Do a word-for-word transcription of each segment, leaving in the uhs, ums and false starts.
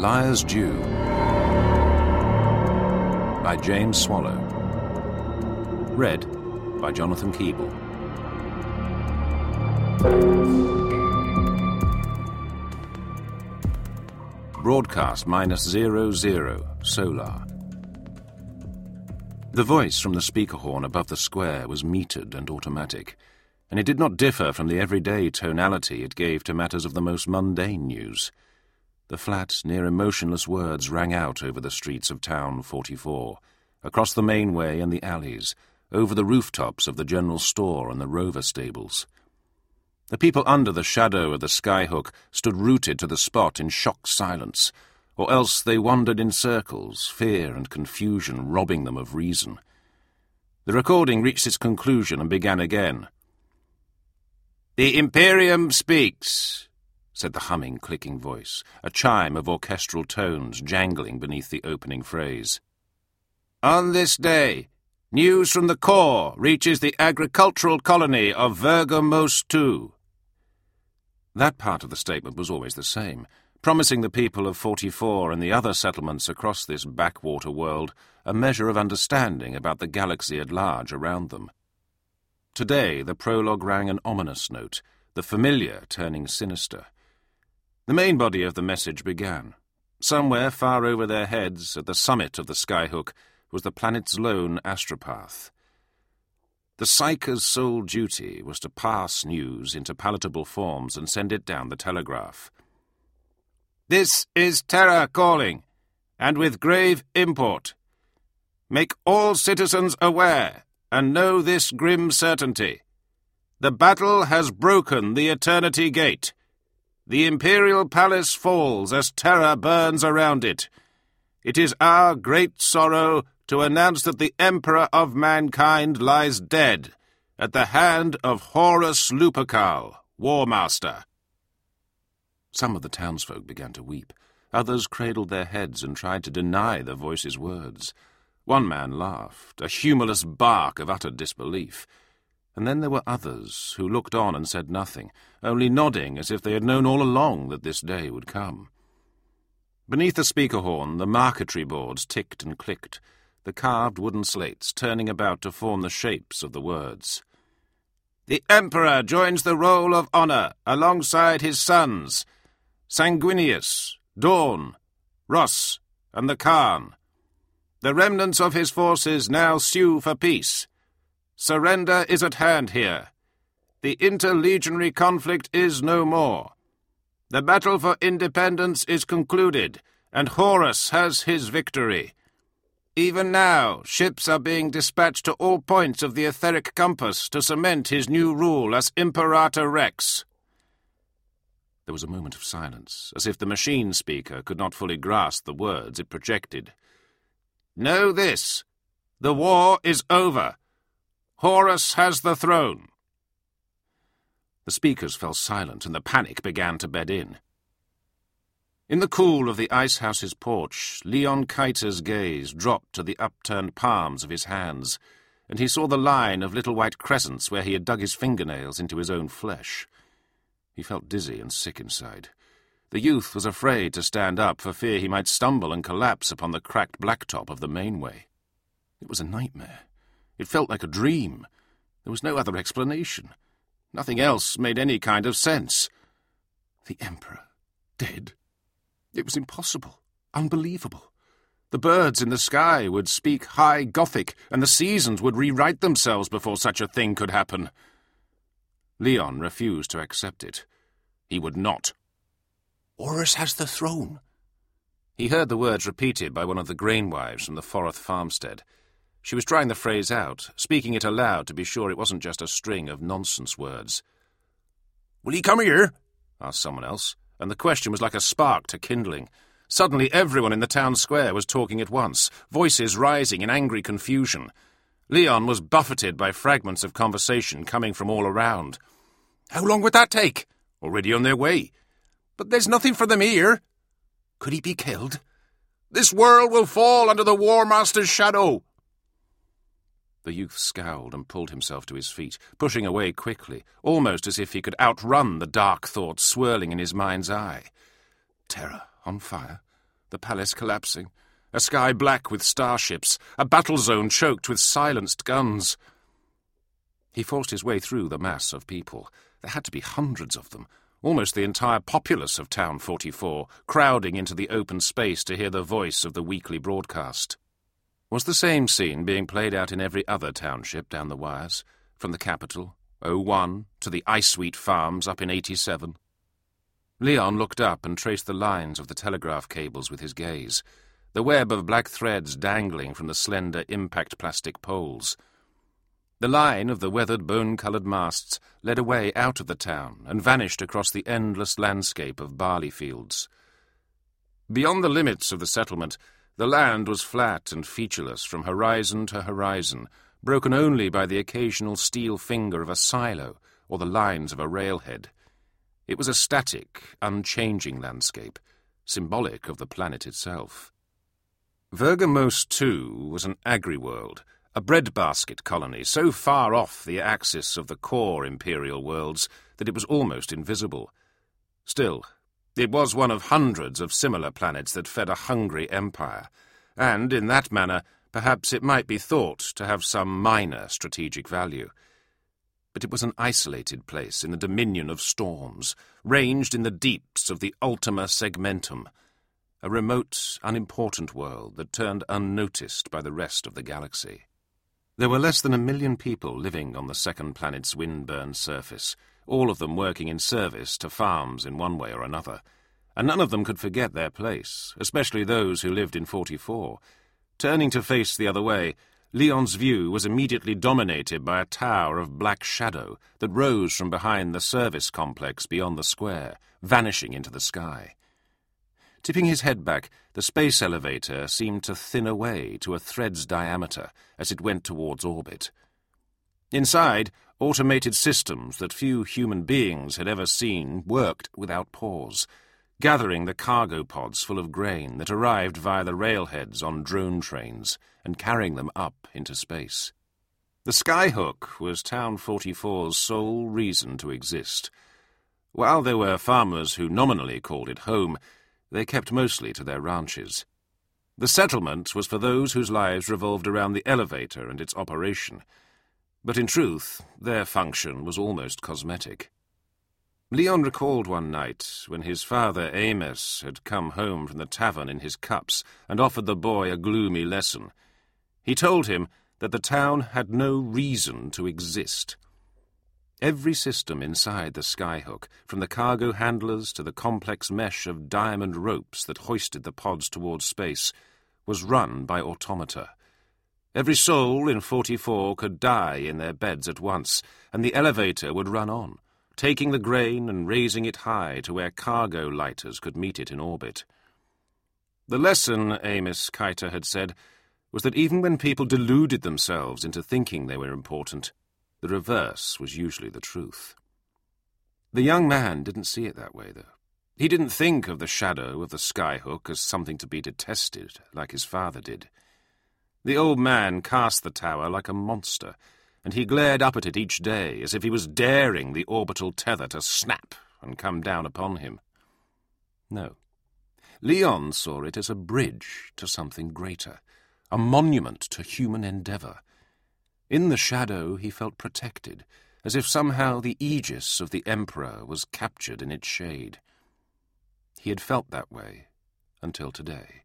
Liar's Due by James Swallow. Read by Jonathan Keeble. Broadcast minus zero zero, solar. The voice from the speaker horn above the square was metered and automatic, and it did not differ from the everyday tonality it gave to matters of the most mundane news. The flat, near-emotionless words rang out over the streets of Town forty-four, across the main way and the alleys, over the rooftops of the general store and the rover stables. The people under the shadow of the skyhook stood rooted to the spot in shocked silence, or else they wandered in circles, fear and confusion robbing them of reason. The recording reached its conclusion and began again. "The Imperium speaks," said the humming, clicking voice, a chime of orchestral tones jangling beneath the opening phrase. "On this day, news from the core reaches the agricultural colony of Vergamos two. That part of the statement was always the same, promising the people of forty-four and the other settlements across this backwater world a measure of understanding about the galaxy at large around them. Today the prologue rang an ominous note, the familiar turning sinister. The main body of the message began. Somewhere far over their heads, at the summit of the skyhook, was the planet's lone astropath. The Psyker's sole duty was to pass news into palatable forms and send it down the telegraph. "This is Terra calling, and with grave import. Make all citizens aware, and know this grim certainty. The battle has broken the Eternity Gate. The Imperial Palace falls as Terra burns around it. It is our great sorrow to announce that the Emperor of Mankind lies dead at the hand of Horus Lupercal, War Master." Some of the townsfolk began to weep. Others cradled their heads and tried to deny the voice's words. One man laughed, a humorless bark of utter disbelief. And then there were others who looked on and said nothing, only nodding as if they had known all along that this day would come. Beneath the speaker horn, the marquetry boards ticked and clicked, the carved wooden slates turning about to form the shapes of the words. "The Emperor joins the roll of honour alongside his sons, Sanguinius, Dawn, Ross, and the Khan. The remnants of his forces now sue for peace. Surrender is at hand here. The interlegionary conflict is no more. The battle for independence is concluded, and Horus has his victory. Even now, ships are being dispatched to all points of the etheric compass to cement his new rule as Imperator Rex." There was a moment of silence, as if the machine speaker could not fully grasp the words it projected. "Know this. The war is over. Horus has the throne." The speakers fell silent, and the panic began to bed in. In the cool of the ice house's porch, Leon Kiter's gaze dropped to the upturned palms of his hands, and he saw the line of little white crescents where he had dug his fingernails into his own flesh. He felt dizzy and sick inside. The youth was afraid to stand up for fear he might stumble and collapse upon the cracked blacktop of the mainway. It was a nightmare. It felt like a dream. There was no other explanation. Nothing else made any kind of sense. The Emperor dead? It was impossible, unbelievable. The birds in the sky would speak High Gothic, and the seasons would rewrite themselves before such a thing could happen. Leon refused to accept it. He would not. "Horus has the throne." He heard the words repeated by one of the grain wives from the Forth farmstead. She was trying the phrase out, speaking it aloud to be sure it wasn't just a string of nonsense words. "Will he come here?" asked someone else, and the question was like a spark to kindling. Suddenly everyone in the town square was talking at once, voices rising in angry confusion. Leon was buffeted by fragments of conversation coming from all around. "How long would that take?" "Already on their way." "But there's nothing for them here." "Could he be killed?" "This world will fall under the War Master's shadow." The youth scowled and pulled himself to his feet, pushing away quickly, almost as if he could outrun the dark thoughts swirling in his mind's eye. Terra on fire? the palace collapsing, a sky black with starships, a battle zone choked with silenced guns. He forced his way through the mass of people. There had to be hundreds of them, almost the entire populace of Town forty-four, crowding into the open space to hear the voice of the weekly broadcast. Was the same scene being played out in every other township down the wires, from the capital, oh one, to the Iceweed farms up in eighty-seven? Leon looked up and traced the lines of the telegraph cables with his gaze, the web of black threads dangling from the slender impact plastic poles. The line of the weathered bone-coloured masts led away out of the town and vanished across the endless landscape of barley fields. Beyond the limits of the settlement, the land was flat and featureless from horizon to horizon, broken only by the occasional steel finger of a silo or the lines of a railhead. It was a static, unchanging landscape, symbolic of the planet itself. Vergamos, too, was an agri-world, a breadbasket colony so far off the axis of the core imperial worlds that it was almost invisible. Still, it was one of hundreds of similar planets that fed a hungry empire, and, in that manner, perhaps it might be thought to have some minor strategic value. But it was an isolated place in the dominion of storms, ranged in the deeps of the Ultima Segmentum, a remote, unimportant world that turned unnoticed by the rest of the galaxy. There were less than a million people living on the second planet's wind-burned surface, all of them working in service to farms in one way or another, and none of them could forget their place, especially those who lived in forty-four. Turning to face the other way, Leon's view was immediately dominated by a tower of black shadow that rose from behind the service complex beyond the square, vanishing into the sky. Tipping his head back, the space elevator seemed to thin away to a thread's diameter as it went towards orbit. Inside, automated systems that few human beings had ever seen worked without pause, gathering the cargo pods full of grain that arrived via the railheads on drone trains and carrying them up into space. The Skyhook was Town forty-four's sole reason to exist. While there were farmers who nominally called it home, they kept mostly to their ranches. The settlement was for those whose lives revolved around the elevator and its operation, but in truth, their function was almost cosmetic. Leon recalled one night when his father, Amos, had come home from the tavern in his cups and offered the boy a gloomy lesson. He told him that the town had no reason to exist. Every system inside the Skyhook, from the cargo handlers to the complex mesh of diamond ropes that hoisted the pods towards space, was run by automata. Every soul in forty-four could die in their beds at once, and the elevator would run on, taking the grain and raising it high to where cargo lighters could meet it in orbit. The lesson, Amos Kiter had said, was that even when people deluded themselves into thinking they were important, the reverse was usually the truth. The young man didn't see it that way, though. He didn't think of the shadow of the Skyhook as something to be detested, like his father did. The old man cast the tower like a monster, and he glared up at it each day as if he was daring the orbital tether to snap and come down upon him. No. Leon saw it as a bridge to something greater, a monument to human endeavour. In the shadow he felt protected, as if somehow the aegis of the Emperor was captured in its shade. He had felt that way until today.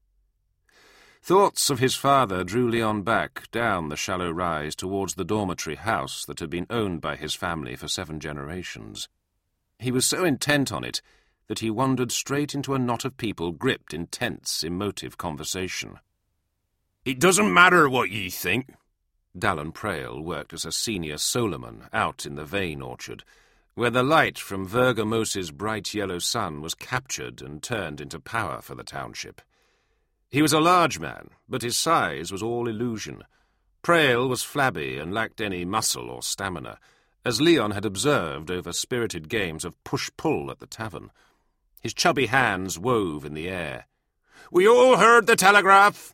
Thoughts of his father drew Leon back down the shallow rise towards the dormitory house that had been owned by his family for seven generations. He was so intent on it that he wandered straight into a knot of people gripped in tense, emotive conversation. "It doesn't matter what ye think." Dallin Prail worked as a senior Solomon out in the Vane Orchard, where the light from Vergamos's bright yellow sun was captured and turned into power for the township. He was a large man, but his size was all illusion. Prail was flabby and lacked any muscle or stamina, as Leon had observed over spirited games of push-pull at the tavern. His chubby hands wove in the air. "We all heard the telegraph!"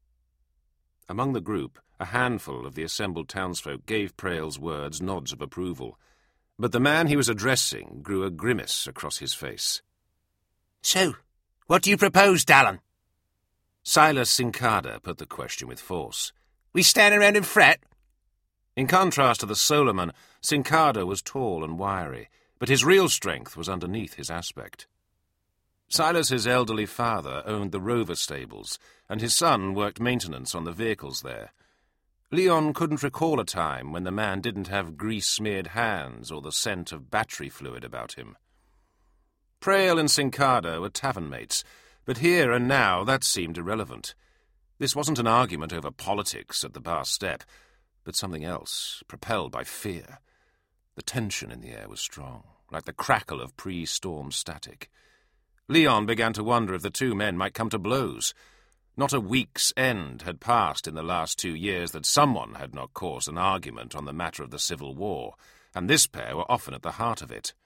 Among the group, a handful of the assembled townsfolk gave Prail's words nods of approval, but the man he was addressing grew a grimace across his face. "So, What do you propose, Dallon? Silas Cincarda put the question with force. We stand around and fret? In contrast to the Solomon, Cincarda was tall and wiry, but his real strength was underneath his aspect. Silas's elderly father owned the Rover stables, and his son worked maintenance on the vehicles there. Leon couldn't recall a time when the man didn't have grease-smeared hands or the scent of battery fluid about him. Prayle and Cincarda were tavern mates, but here and now that seemed irrelevant. This wasn't an argument over politics at the bar step, but something else, propelled by fear. The tension in the air was strong, like the crackle of pre-storm static. Leon began to wonder if the two men might come to blows. Not a week's end had passed in the last two years that someone had not caused an argument on the matter of the Civil War, and this pair were often at the heart of it.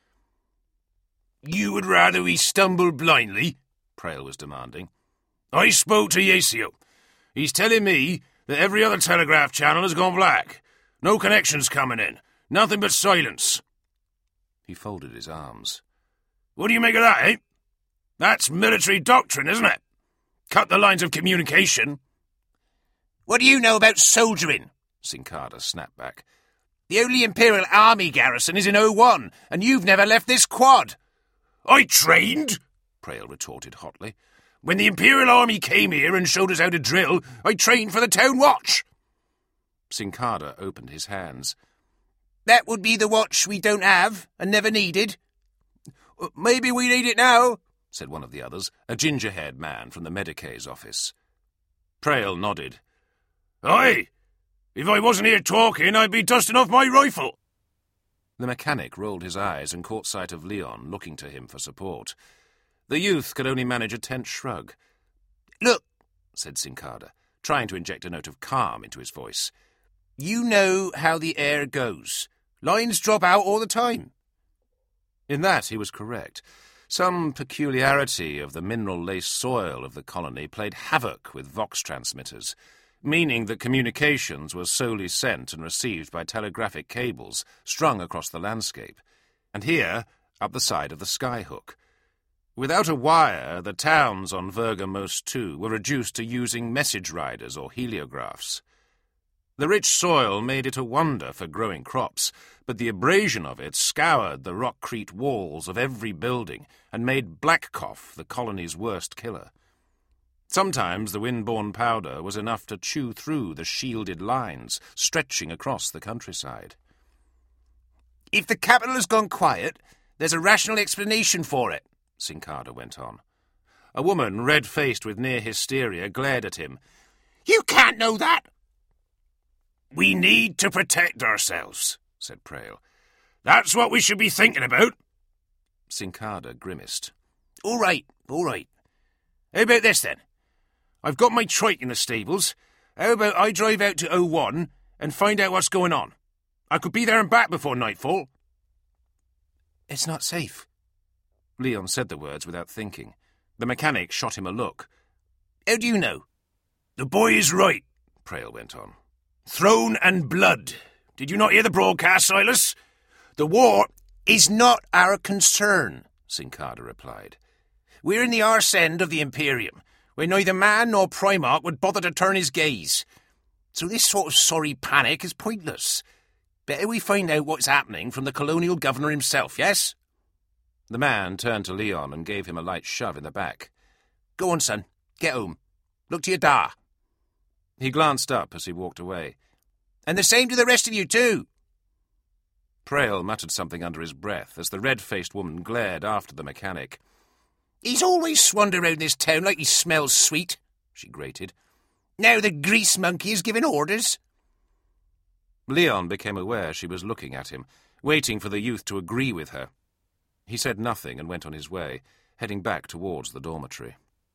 "You would rather we stumble blindly?" Prayle was demanding. "I spoke to Yasio. He's telling me that every other telegraph channel has gone black. No connections coming in. Nothing but silence." He folded his arms. "What do you make of that, eh? That's military doctrine, isn't it? Cut the lines of communication." "What do you know about soldiering?" Cincarda snapped back. "The only Imperial Army garrison is in O one, and you've never left this quad." "I trained," Prayle retorted hotly. "When the Imperial Army came here and showed us how to drill, I trained for the Town Watch." Cincarda opened his hands. "That would be the watch we don't have and never needed." "Maybe we need it now," said one of the others, a ginger-haired man from the Medicae's office. Prayle nodded. "Aye. If I wasn't here talking, I'd be dusting off my rifle." The mechanic rolled his eyes and caught sight of Leon looking to him for support. The youth could only manage a tense shrug. "Look," said Cincarda, trying to inject a note of calm into his voice. "You know how the air goes. Lines drop out all the time." In that he was correct. Some peculiarity of the mineral-laced soil of the colony played havoc with Vox transmitters, meaning that communications were solely sent and received by telegraphic cables strung across the landscape, and here, up the side of the skyhook. Without a wire, the towns on Virga Most two were reduced to using message riders or heliographs. The rich soil made it a wonder for growing crops, but the abrasion of it scoured the rockcrete walls of every building and made black cough the colony's worst killer. Sometimes the wind-borne powder was enough to chew through the shielded lines stretching across the countryside. "If the capital has gone quiet, there's a rational explanation for it," Cincarda went on. A woman, red-faced with near hysteria, glared at him. "You can't know that!" "We need to protect ourselves," said Prayle. "That's what we should be thinking about." Cincarda grimaced. "All right, all right. How about this, then? I've got my trike in the stables. How about I drive out to O one and find out what's going on? I could be there and back before nightfall." "It's not safe." Leon said the words without thinking. The mechanic shot him a look. "How do you know?" "The boy is right," Prayle went on. "Throne and blood. Did you not hear the broadcast, Silas? The war is not our concern," Cincarda replied. "We're in the arse end of the Imperium, where neither man nor Primarch would bother to turn his gaze. So this sort of sorry panic is pointless. Better we find out what's happening from the colonial governor himself, yes?" The man turned to Leon and gave him a light shove in the back. "Go on, son. Get home. Look to your da." He glanced up as he walked away. "And the same to the rest of you, too." Prayle muttered something under his breath as the red-faced woman glared after the mechanic. "He's always swanned around this town like he smells sweet," she grated. "Now the grease monkey is giving orders." Leon became aware she was looking at him, waiting for the youth to agree with her. He said nothing and went on his way, heading back towards the dormitory.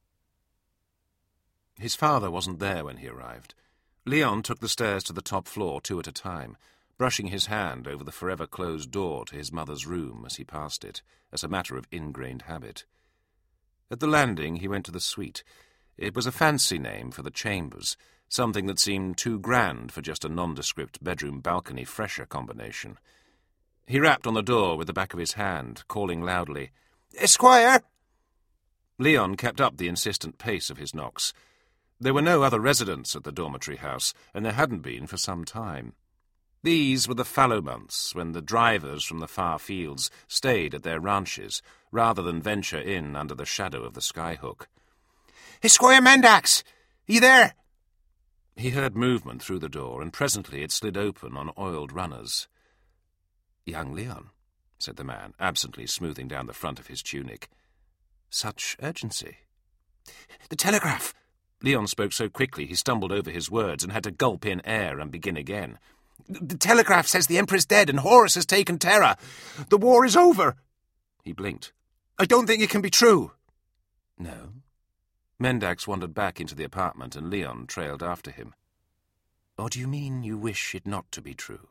His father wasn't there when he arrived. Leon took the stairs to the top floor two at a time, brushing his hand over the forever closed door to his mother's room as he passed it, as a matter of ingrained habit. At the landing he went to the suite. It was a fancy name for the chambers, something that seemed too grand for just a nondescript bedroom-balcony-fresher combination. He rapped on the door with the back of his hand, calling loudly, "Esquire!" Leon kept up the insistent pace of his knocks. There were no other residents at the dormitory house, and there hadn't been for some time. These were the fallow months, when the drivers from the far fields stayed at their ranches, rather than venture in under the shadow of the skyhook. "Esquire Mendax! Are you there?" He heard movement through the door, and presently it slid open on oiled runners. "Young Leon," said the man, absently smoothing down the front of his tunic. "Such urgency." "The telegraph!" Leon spoke so quickly he stumbled over his words and had to gulp in air and begin again. "The telegraph says the Emperor's dead and Horus has taken Terra. The war is over." He blinked. "I don't think it can be true." "No?" Mendax wandered back into the apartment and Leon trailed after him. "Or do you mean you wish it not to be true?"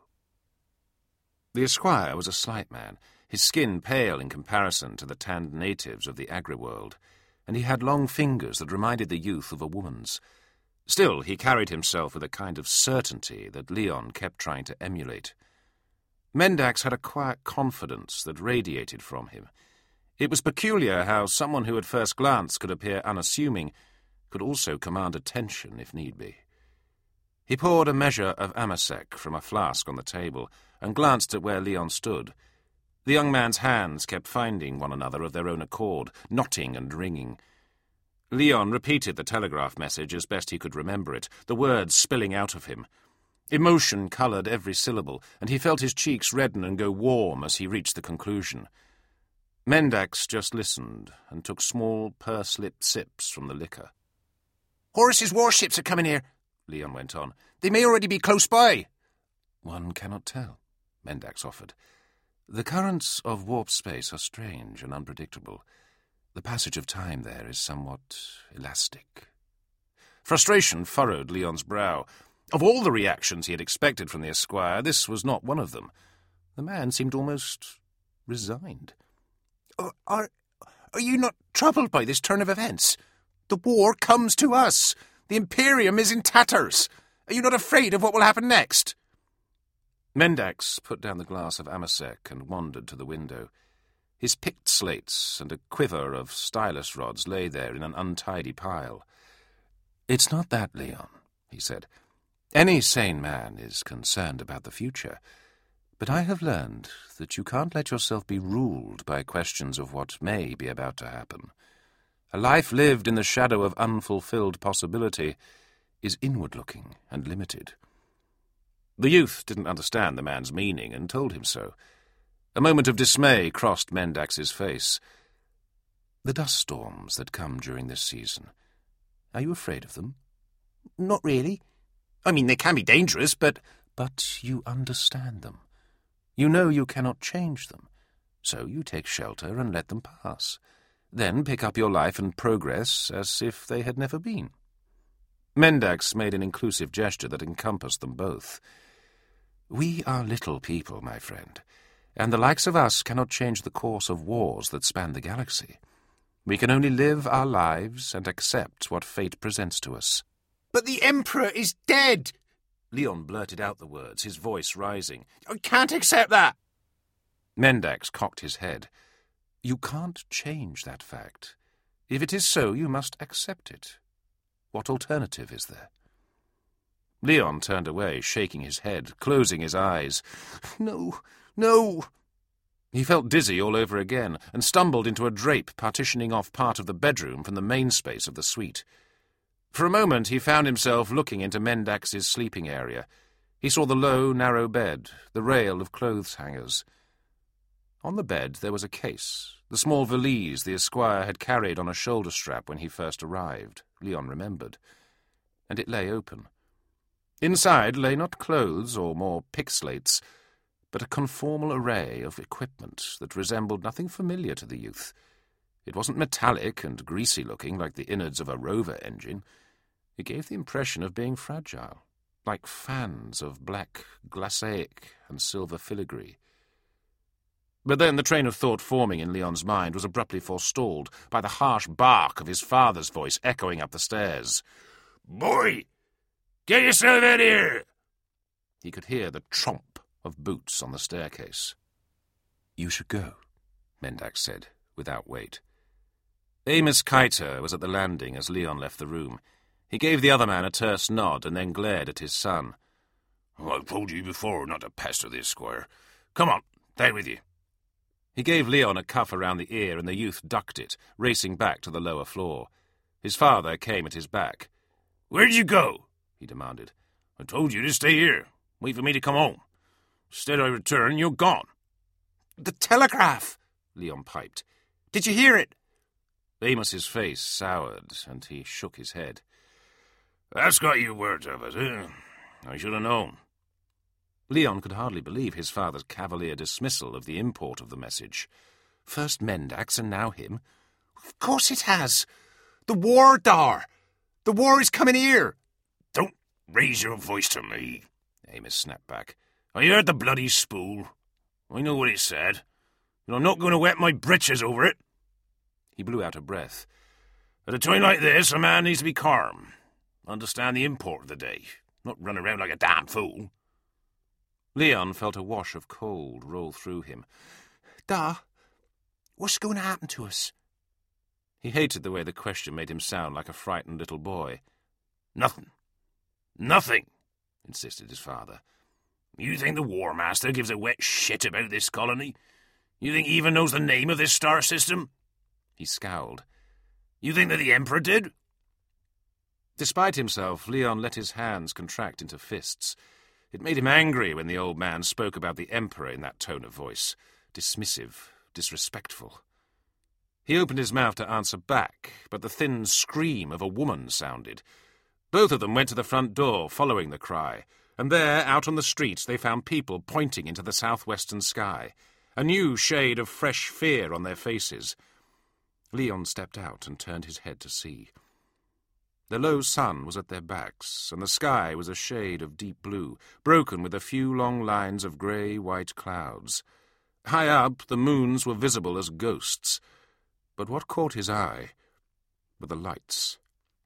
The esquire was a slight man, his skin pale in comparison to the tanned natives of the agri-world, and he had long fingers that reminded the youth of a woman's. Still, he carried himself with a kind of certainty that Leon kept trying to emulate. Mendax had a quiet confidence that radiated from him. It was peculiar how someone who at first glance could appear unassuming could also command attention if need be. He poured a measure of amasec from a flask on the table and glanced at where Leon stood. The young man's hands kept finding one another of their own accord, knotting and wringing. Leon repeated the telegraph message as best he could remember it, the words spilling out of him. Emotion coloured every syllable, and he felt his cheeks redden and go warm as he reached the conclusion. Mendax just listened and took small, purse-lipped sips from the liquor. "Horus's warships are coming here," Leon went on. "They may already be close by." "One cannot tell," Mendax offered. "The currents of warp space are strange and unpredictable. The passage of time there is somewhat elastic." Frustration furrowed Leon's brow. Of all the reactions he had expected from the esquire, this was not one of them. The man seemed almost resigned. Are, are you not troubled by this turn of events? The war comes to us. The Imperium is in tatters. Are you not afraid of what will happen next?" Mendax put down the glass of amasec and wandered to the window. His picked slates and a quiver of stylus rods lay there in an untidy pile. "It's not that, Leon," he said. "Any sane man is concerned about the future. But I have learned that you can't let yourself be ruled by questions of what may be about to happen. A life lived in the shadow of unfulfilled possibility is inward-looking and limited." The youth didn't understand the man's meaning and told him so. A moment of dismay crossed Mendax's face. "The dust storms that come during this season, are you afraid of them?" "Not really. I mean, they can be dangerous, but—" "But you understand them. You know you cannot change them, so you take shelter and let them pass. Then pick up your life and progress as if they had never been." Mendax made an inclusive gesture that encompassed them both. "We are little people, my friend, and the likes of us cannot change the course of wars that span the galaxy. We can only live our lives and accept what fate presents to us." "But the Emperor is dead!" Leon blurted out the words, his voice rising. "I can't accept that!" Mendax cocked his head. "You can't change that fact. If it is so, you must accept it. What alternative is there?" Leon turned away, shaking his head, closing his eyes. "No, no!" He felt dizzy all over again, and stumbled into a drape partitioning off part of the bedroom from the main space of the suite. For a moment he found himself looking into Mendax's sleeping area. He saw the low, narrow bed, the rail of clothes hangers. On the bed there was a case, the small valise the esquire had carried on a shoulder strap when he first arrived, Leon remembered, and it lay open. Inside lay not clothes or more pick-slates, but a conformal array of equipment that resembled nothing familiar to the youth. It wasn't metallic and greasy-looking like the innards of a rover engine. It gave the impression of being fragile, like fans of black glacaic and silver filigree. But then the train of thought forming in Leon's mind was abruptly forestalled by the harsh bark of his father's voice echoing up the stairs. "Boy, get yourself out of here!" He could hear the tromp of boots on the staircase. "You should go," Mendax said, without weight. Amos Kiter was at the landing as Leon left the room. He gave the other man a terse nod and then glared at his son. Oh, I've told you before not to pester this squire. Come on, down with you. He gave Leon a cuff around the ear and the youth ducked it, racing back to the lower floor. His father came at his back. Where'd you go? He demanded. I told you to stay here. Wait for me to come home. Instead I return, you're gone. The telegraph, Leon piped. Did you hear it? Amos's face soured, and he shook his head. That's got you word of it, eh? I should have known. Leon could hardly believe his father's cavalier dismissal of the import of the message. First Mendax and now him. Of course it has. The war, Dar. The war is coming here. Don't raise your voice to me, Amos snapped back. I heard the bloody spool. I know what it said. And I'm not going to wet my britches over it. He blew out a breath. At a time like this, a man needs to be calm. Understand the import of the day. Not run around like a damn fool. Leon felt a wash of cold roll through him. Da, what's going to happen to us? He hated the way the question made him sound like a frightened little boy. Nothing. Nothing, insisted his father. You think the War Master gives a wet shit about this colony? You think he even knows the name of this star system? He scowled. You think that the Emperor did? Despite himself, Leon let his hands contract into fists. It made him angry when the old man spoke about the Emperor in that tone of voice. Dismissive, disrespectful. He opened his mouth to answer back, but the thin scream of a woman sounded. Both of them went to the front door, following the cry, and there, out on the street, they found people pointing into the southwestern sky, a new shade of fresh fear on their faces. Leon stepped out and turned his head to see. The low sun was at their backs, and the sky was a shade of deep blue, broken with a few long lines of grey-white clouds. High up, the moons were visible as ghosts. But what caught his eye were the lights.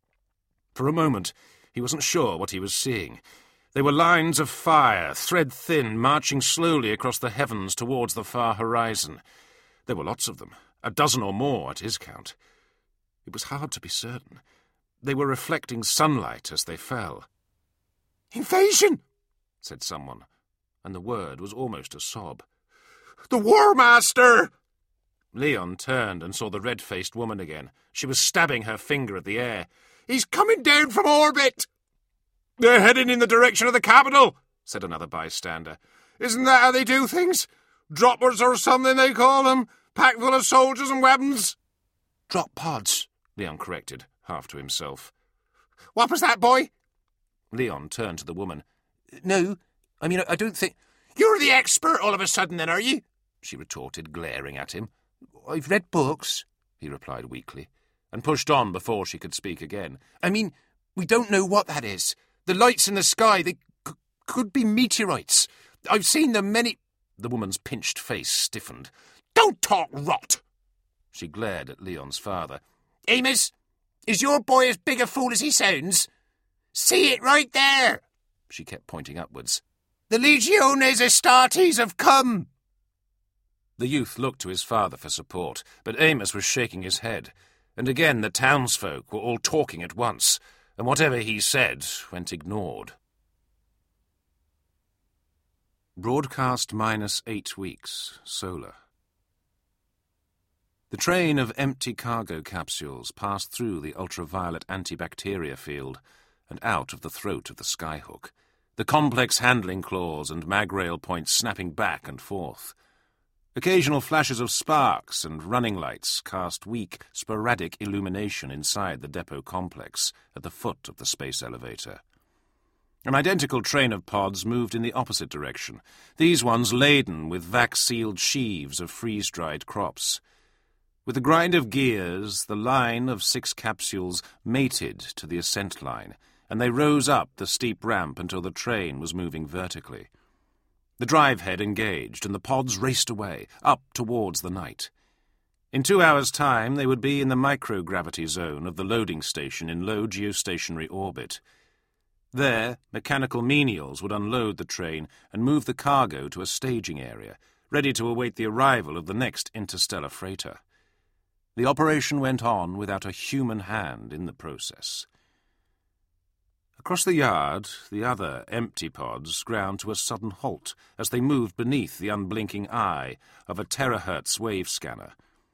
For a moment, he wasn't sure what he was seeing. They were lines of fire, thread-thin, marching slowly across the heavens towards the far horizon. There were lots of them, a dozen or more at his count. It was hard to be certain. They were reflecting sunlight as they fell. "Invasion!" said someone, and the word was almost a sob. "The War Master!" Leon turned and saw the red-faced woman again. She was stabbing her finger at the air. "He's coming down from orbit!" "They're heading in the direction of the capital," said another bystander. "Isn't that how they do things? Droppers or something they call them, packed full of soldiers and weapons." "Drop pods," Leon corrected, half to himself. "What was that, boy?" Leon turned to the woman. "No, I mean, I don't think—" "You're the expert all of a sudden, then, are you?" she retorted, glaring at him. "I've read books," he replied weakly, and pushed on before she could speak again. "I mean, we don't know what that is. The lights in the sky, they c- could be meteorites. I've seen them many—" The woman's pinched face stiffened. "Don't talk rot!" She glared at Leon's father. "Amos, is your boy as big a fool as he sounds? See it right there!" She kept pointing upwards. "The Legiones Astartes have come!" The youth looked to his father for support, but Amos was shaking his head, and again the townsfolk were all talking at once, and whatever he said went ignored. Broadcast minus eight weeks, solar. The train of empty cargo capsules passed through the ultraviolet antibacteria field and out of the throat of the skyhook, the complex handling claws and magrail points snapping back and forth. Occasional flashes of sparks and running lights cast weak, sporadic illumination inside the depot complex at the foot of the space elevator. An identical train of pods moved in the opposite direction, these ones laden with vac-sealed sheaves of freeze-dried crops. With the grind of gears, the line of six capsules mated to the ascent line, and they rose up the steep ramp until the train was moving vertically. The drive head engaged, and the pods raced away, up towards the night. In two hours' time, they would be in the microgravity zone of the loading station in low geostationary orbit. There, mechanical menials would unload the train and move the cargo to a staging area, ready to await the arrival of the next interstellar freighter. The operation went on without a human hand in the process. Across the yard, the other empty pods ground to a sudden halt as they moved beneath the unblinking eye of a terahertz wave scanner.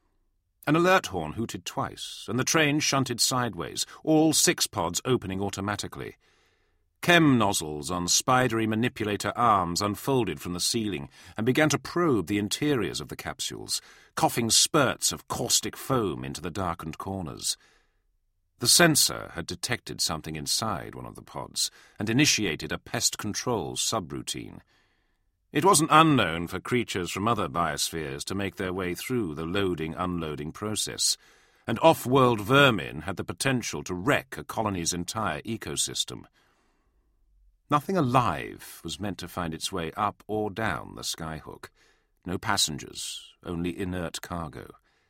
An alert horn hooted twice, and the train shunted sideways, all six pods opening automatically. Chem nozzles on spidery manipulator arms unfolded from the ceiling and began to probe the interiors of the capsules, coughing spurts of caustic foam into the darkened corners. The sensor had detected something inside one of the pods and initiated a pest control subroutine. It wasn't unknown for creatures from other biospheres to make their way through the loading-unloading process, and off-world vermin had the potential to wreck a colony's entire ecosystem. Nothing alive was meant to find its way up or down the skyhook. No passengers, only inert cargo.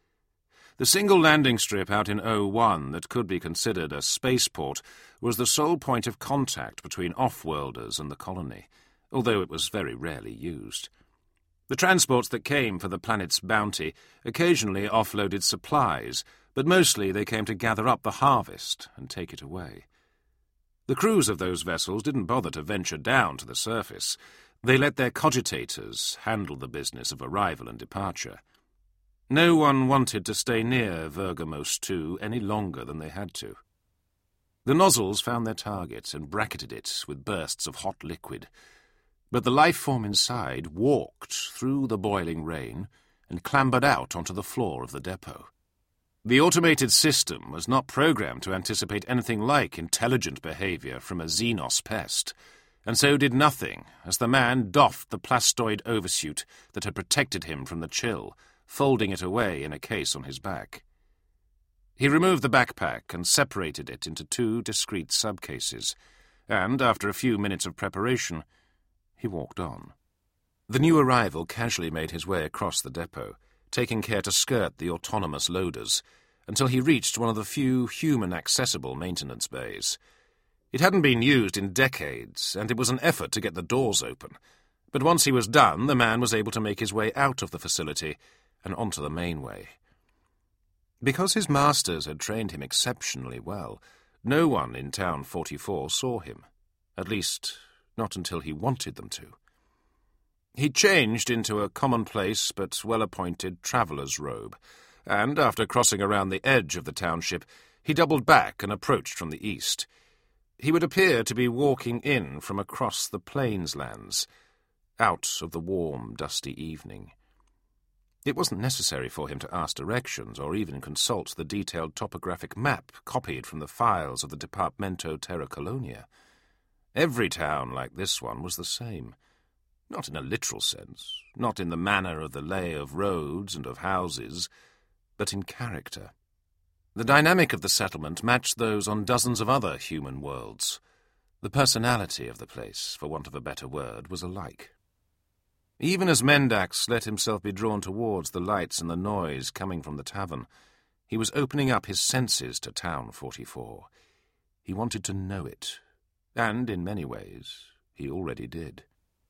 The single landing strip out in O one that could be considered a spaceport was the sole point of contact between off-worlders and the colony, although it was very rarely used. The transports that came for the planet's bounty occasionally offloaded supplies, but mostly they came to gather up the harvest and take it away. The crews of those vessels didn't bother to venture down to the surface. They let their cogitators handle the business of arrival and departure. No one wanted to stay near Vergamos two any longer than they had to. The nozzles found their target and bracketed it with bursts of hot liquid, but the life form inside walked through the boiling rain and clambered out onto the floor of the depot. The automated system was not programmed to anticipate anything like intelligent behavior from a Xenos pest, and so did nothing as the man doffed the plastoid oversuit that had protected him from the chill, folding it away in a case on his back. He removed the backpack and separated it into two discrete subcases, and, after a few minutes of preparation, he walked on. The new arrival casually made his way across the depot, taking care to skirt the autonomous loaders, until he reached one of the few human-accessible maintenance bays. It hadn't been used in decades, and it was an effort to get the doors open, but once he was done, the man was able to make his way out of the facility and onto the mainway. Because his masters had trained him exceptionally well, no one in Town forty-four saw him, at least not until he wanted them to. He changed into a commonplace but well-appointed traveller's robe, and, after crossing around the edge of the township, he doubled back and approached from the east. He would appear to be walking in from across the Plainslands, out of the warm, dusty evening. It wasn't necessary for him to ask directions or even consult the detailed topographic map copied from the files of the Departamento Terra Colonia. Every town like this one was the same. Not in a literal sense, not in the manner of the lay of roads and of houses, but in character. The dynamic of the settlement matched those on dozens of other human worlds. The personality of the place, for want of a better word, was alike. Even as Mendax let himself be drawn towards the lights and the noise coming from the tavern, he was opening up his senses to Town forty-four. He wanted to know it, and in many ways he already did.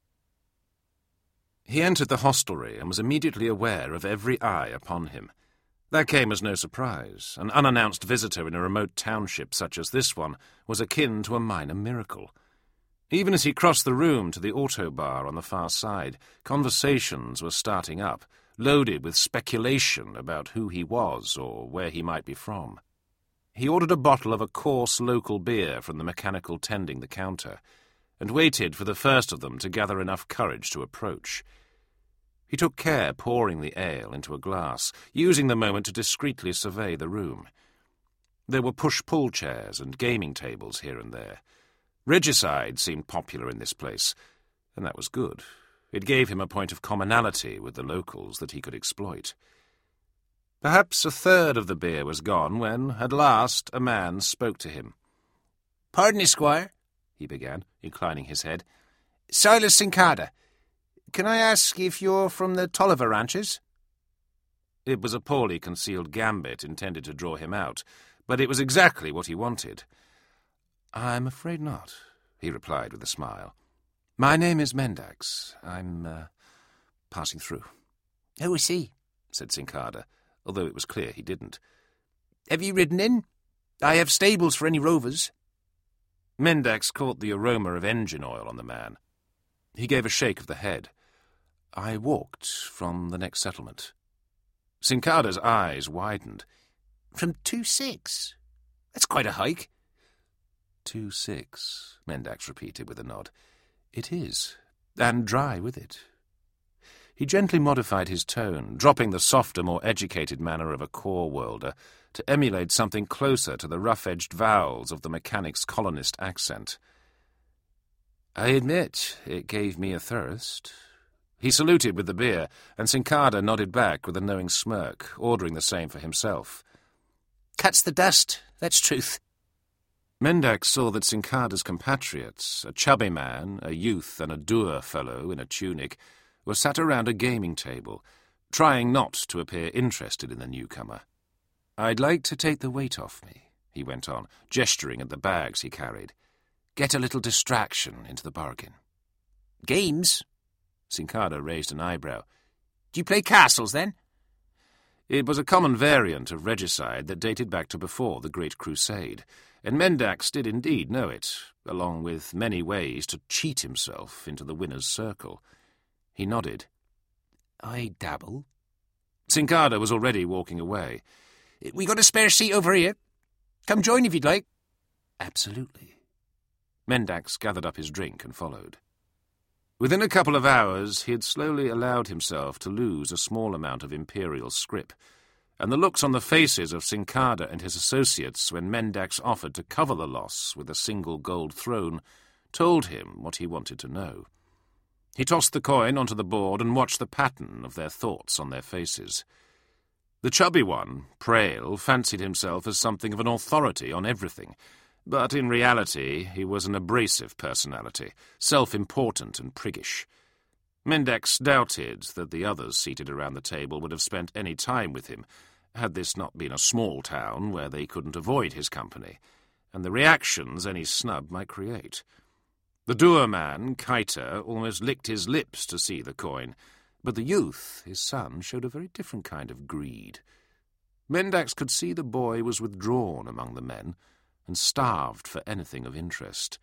He entered the hostelry and was immediately aware of every eye upon him. That came as no surprise. An unannounced visitor in a remote township such as this one was akin to a minor miracle. Even as he crossed the room to the auto bar on the far side, conversations were starting up, loaded with speculation about who he was or where he might be from. He ordered a bottle of a coarse local beer from the mechanical tending the counter, and waited for the first of them to gather enough courage to approach. He took care pouring the ale into a glass, using the moment to discreetly survey the room. There were push-pull chairs and gaming tables here and there. Regicide seemed popular in this place, and that was good. It gave him a point of commonality with the locals that he could exploit. Perhaps a third of the beer was gone when, at last, a man spoke to him. "Pardon me, Squire," he began, inclining his head. "Silas Cincada. Can I ask if you're from the Tolliver Ranches?" It was a poorly concealed gambit intended to draw him out, but it was exactly what he wanted. "I'm afraid not," he replied with a smile. "My name is Mendax. I'm, uh, passing through." "Oh, I see," said Cincada. although it was clear he didn't. "Have you ridden in? I have stables for any rovers." Mendax caught the aroma of engine oil on the man. He gave a shake of the head. "I walked from the next settlement." Cincada's eyes widened. "From two six? That's quite a hike." Two six, Mendax repeated with a nod. "It is, and dry with it." He gently modified his tone, dropping the softer, more educated manner of a core-worlder to emulate something closer to the rough-edged vowels of the mechanic's colonist accent. "I admit it gave me a thirst." He saluted with the beer, and Cincada nodded back with a knowing smirk, ordering the same for himself. "Cuts the dust, that's truth." Mendax saw that Cincada's compatriots, a chubby man, a youth, and a dour fellow in a tunic, were sat around a gaming table, trying not to appear interested in the newcomer. "I'd like to take the weight off me," he went on, gesturing at the bags he carried. "Get a little distraction into the bargain." "Games?" Cincada raised an eyebrow. "Do you play castles, then?" It was a common variant of regicide that dated back to before the Great Crusade, and Mendax did indeed know it, along with many ways to cheat himself into the winner's circle. He nodded. "I dabble." Cincada was already walking away. "We got a spare seat over here. Come join if you'd like." "Absolutely." Mendax gathered up his drink and followed. Within a couple of hours he had slowly allowed himself to lose a small amount of imperial scrip, and the looks on the faces of Cincada and his associates when Mendax offered to cover the loss with a single gold throne told him what he wanted to know. He tossed the coin onto the board and watched the pattern of their thoughts on their faces. The chubby one, Prail, fancied himself as something of an authority on everything, but in reality he was an abrasive personality, self-important and priggish. Mendax doubted that the others seated around the table would have spent any time with him, had this not been a small town where they couldn't avoid his company, and the reactions any snub might create. The dour man, Kaita, almost licked his lips to see the coin, but the youth, his son, showed a very different kind of greed. Mendax could see the boy was withdrawn among the men, and starved for anything of interest.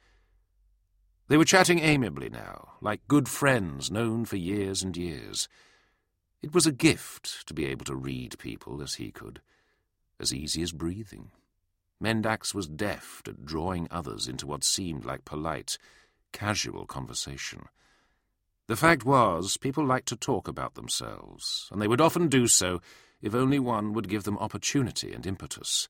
They were chatting amiably now, like good friends known for years and years. It was a gift to be able to read people as he could, as easy as breathing. Mendax was deft at drawing others into what seemed like polite, casual conversation. The fact was, people liked to talk about themselves, and they would often do so if only one would give them opportunity and impetus.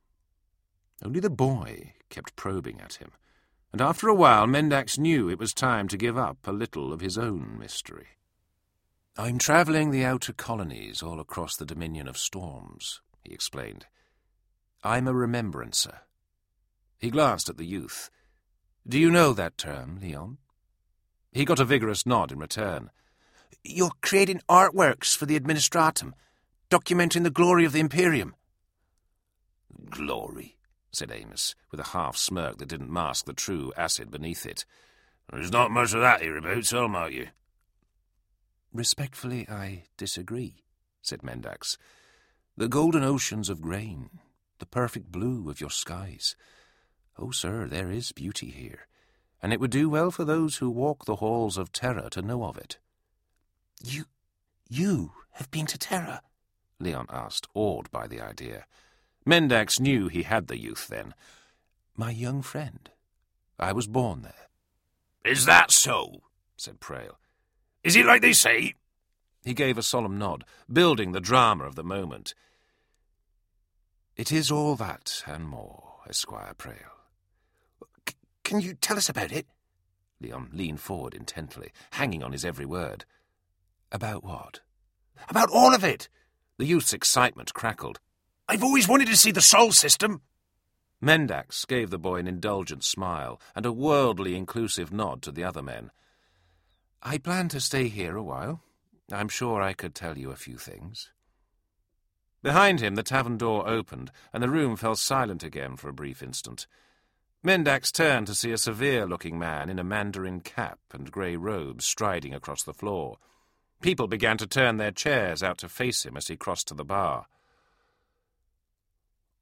Only the boy kept probing at him, and after a while Mendax knew it was time to give up a little of his own mystery. "I'm travelling the outer colonies all across the Dominion of Storms," he explained. "I'm a remembrancer." He glanced at the youth. "Do you know that term, Leon?" He got a vigorous nod in return. "You're creating artworks for the Administratum, documenting the glory of the Imperium." "Glory," said Amos, with a half-smirk that didn't mask the true acid beneath it. "There's not much of that hereabouts, I'll mark you." "Respectfully, I disagree," said Mendax. "The golden oceans of grain, the perfect blue of your skies. Oh, sir, there is beauty here, and it would do well for those who walk the halls of Terra to know of it." You, you have been to Terra?" Leon asked, awed by the idea. Mendax knew he had the youth then. "My young friend. I was born there." "Is that so?" said Prail. "Is it like they say?" He gave a solemn nod, building the drama of the moment. "It is all that and more, Esquire Prail." C- can you tell us about it?" Leon leaned forward intently, hanging on his every word. "About what?" "About all of it." The youth's excitement crackled. "I've always wanted to see the Sol system." Mendax gave the boy an indulgent smile and a worldly inclusive nod to the other men. "I plan to stay here a while. I'm sure I could tell you a few things." Behind him the tavern door opened, and the room fell silent again for a brief instant. Mendax turned to see a severe-looking man in a mandarin cap and grey robes striding across the floor. People began to turn their chairs out to face him as he crossed to the bar.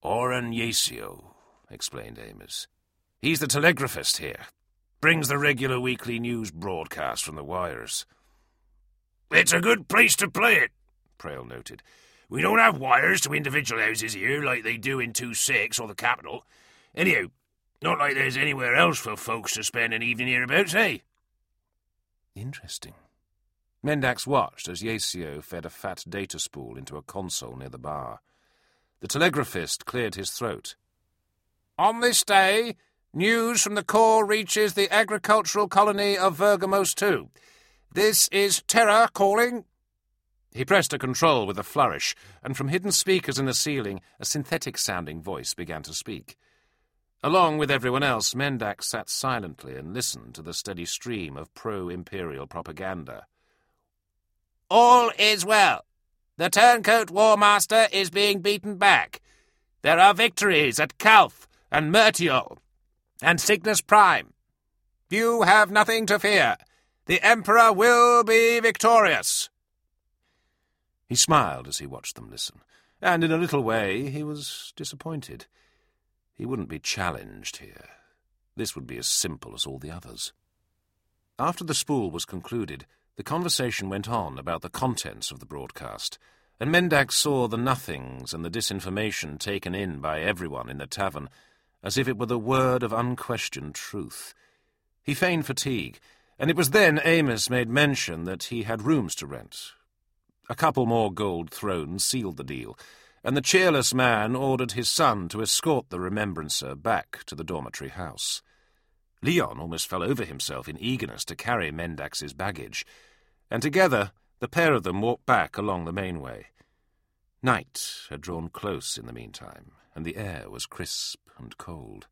Oren Yasio, explained Amos. He's the telegraphist here. Brings the regular weekly news broadcast from the wires. It's a good place to play it, Prayle noted. We don't have wires to individual houses here like they do in two six or the capital. Anyhow, not like there's anywhere else for folks to spend an evening hereabouts, eh? Interesting. Mendax watched as Yasio fed a fat data spool into a console near the bar. The telegraphist cleared his throat. On this day, news from the Corps reaches the agricultural colony of Vergamos two. This is Terra calling. He pressed a control with a flourish, and from hidden speakers in the ceiling, a synthetic-sounding voice began to speak. Along with everyone else, Mendax sat silently and listened to the steady stream of pro-imperial propaganda. All is well. The turncoat war master is being beaten back. There are victories at Calth and Mertiol and Cygnus Prime. You have nothing to fear. The Emperor will be victorious. He smiled as he watched them listen, and in a little way he was disappointed. He wouldn't be challenged here. This would be as simple as all the others. After the spool was concluded, the conversation went on about the contents of the broadcast, and Mendax saw the nothings and the disinformation taken in by everyone in the tavern as if it were the word of unquestioned truth. He feigned fatigue, and it was then Amos made mention that he had rooms to rent. A couple more gold thrones sealed the deal, and the cheerless man ordered his son to escort the remembrancer back to the dormitory house. Leon almost fell over himself in eagerness to carry Mendax's baggage, and together the pair of them walked back along the main way. Night had drawn close in the meantime, and the air was crisp and cold.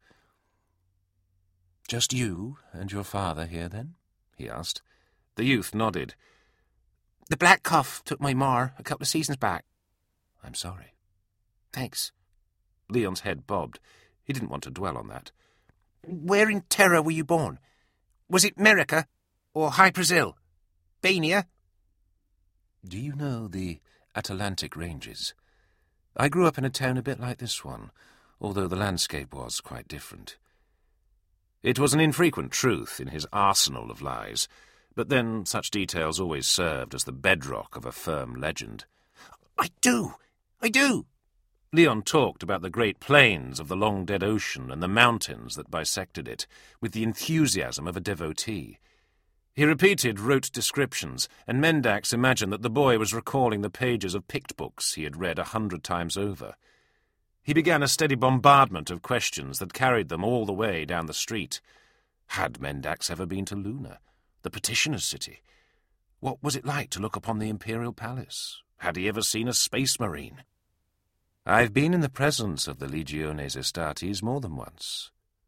"Just you and your father here, then?" he asked. The youth nodded. "The black cough took my mar a couple of seasons back." "I'm sorry." "Thanks." Leon's head bobbed. He didn't want to dwell on that. "Where in Terra were you born? Was it Merica or High Brazil? Bania?" "Do you know the Atlantic Ranges? I grew up in a town a bit like this one, although the landscape was quite different." It was an infrequent truth in his arsenal of lies, but then such details always served as the bedrock of a firm legend. "I do! I do!" Leon talked about the great plains of the long-dead ocean and the mountains that bisected it, with the enthusiasm of a devotee. He repeated rote descriptions, and Mendax imagined that the boy was recalling the pages of Pict books he had read a hundred times over. He began a steady bombardment of questions that carried them all the way down the street. Had Mendax ever been to Luna, the petitioner's city? What was it like to look upon the Imperial Palace? Had he ever seen a space marine? "I've been in the presence of the Legiones Astartes more than once."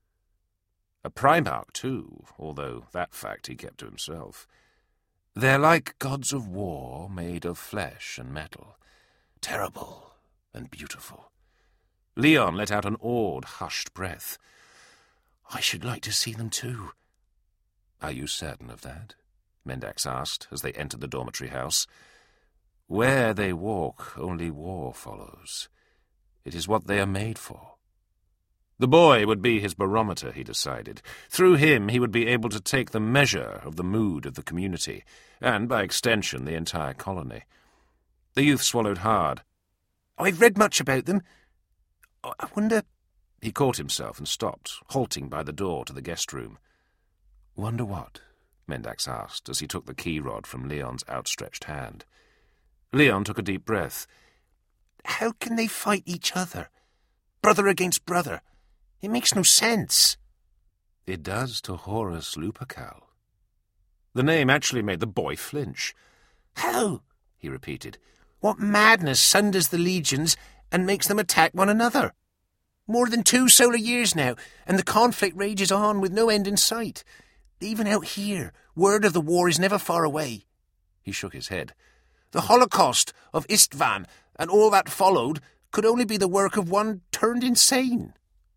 A Primarch, too, although that fact he kept to himself. "They're like gods of war made of flesh and metal, terrible and beautiful." Leon let out an awed, hushed breath. "I should like to see them too." "Are you certain of that?" Mendax asked as they entered the dormitory house. "Where they walk, only war follows. It is what they are made for." The boy would be his barometer, he decided. Through him he would be able to take the measure of the mood of the community, and, by extension, the entire colony. The youth swallowed hard. "I've read much about them. I wonder—" He caught himself and stopped, halting by the door to the guest room. "Wonder what?" Mendax asked as he took the key rod from Leon's outstretched hand. Leon took a deep breath. "How can they fight each other? Brother against brother? It makes no sense." "It does to Horus Lupercal." The name actually made the boy flinch. "How?" he repeated. "What madness sunders the legions and makes them attack one another? More than two solar years now, and the conflict rages on with no end in sight. Even out here, word of the war is never far away." He shook his head. "The Holocaust of Istvan and all that followed could only be the work of one turned insane."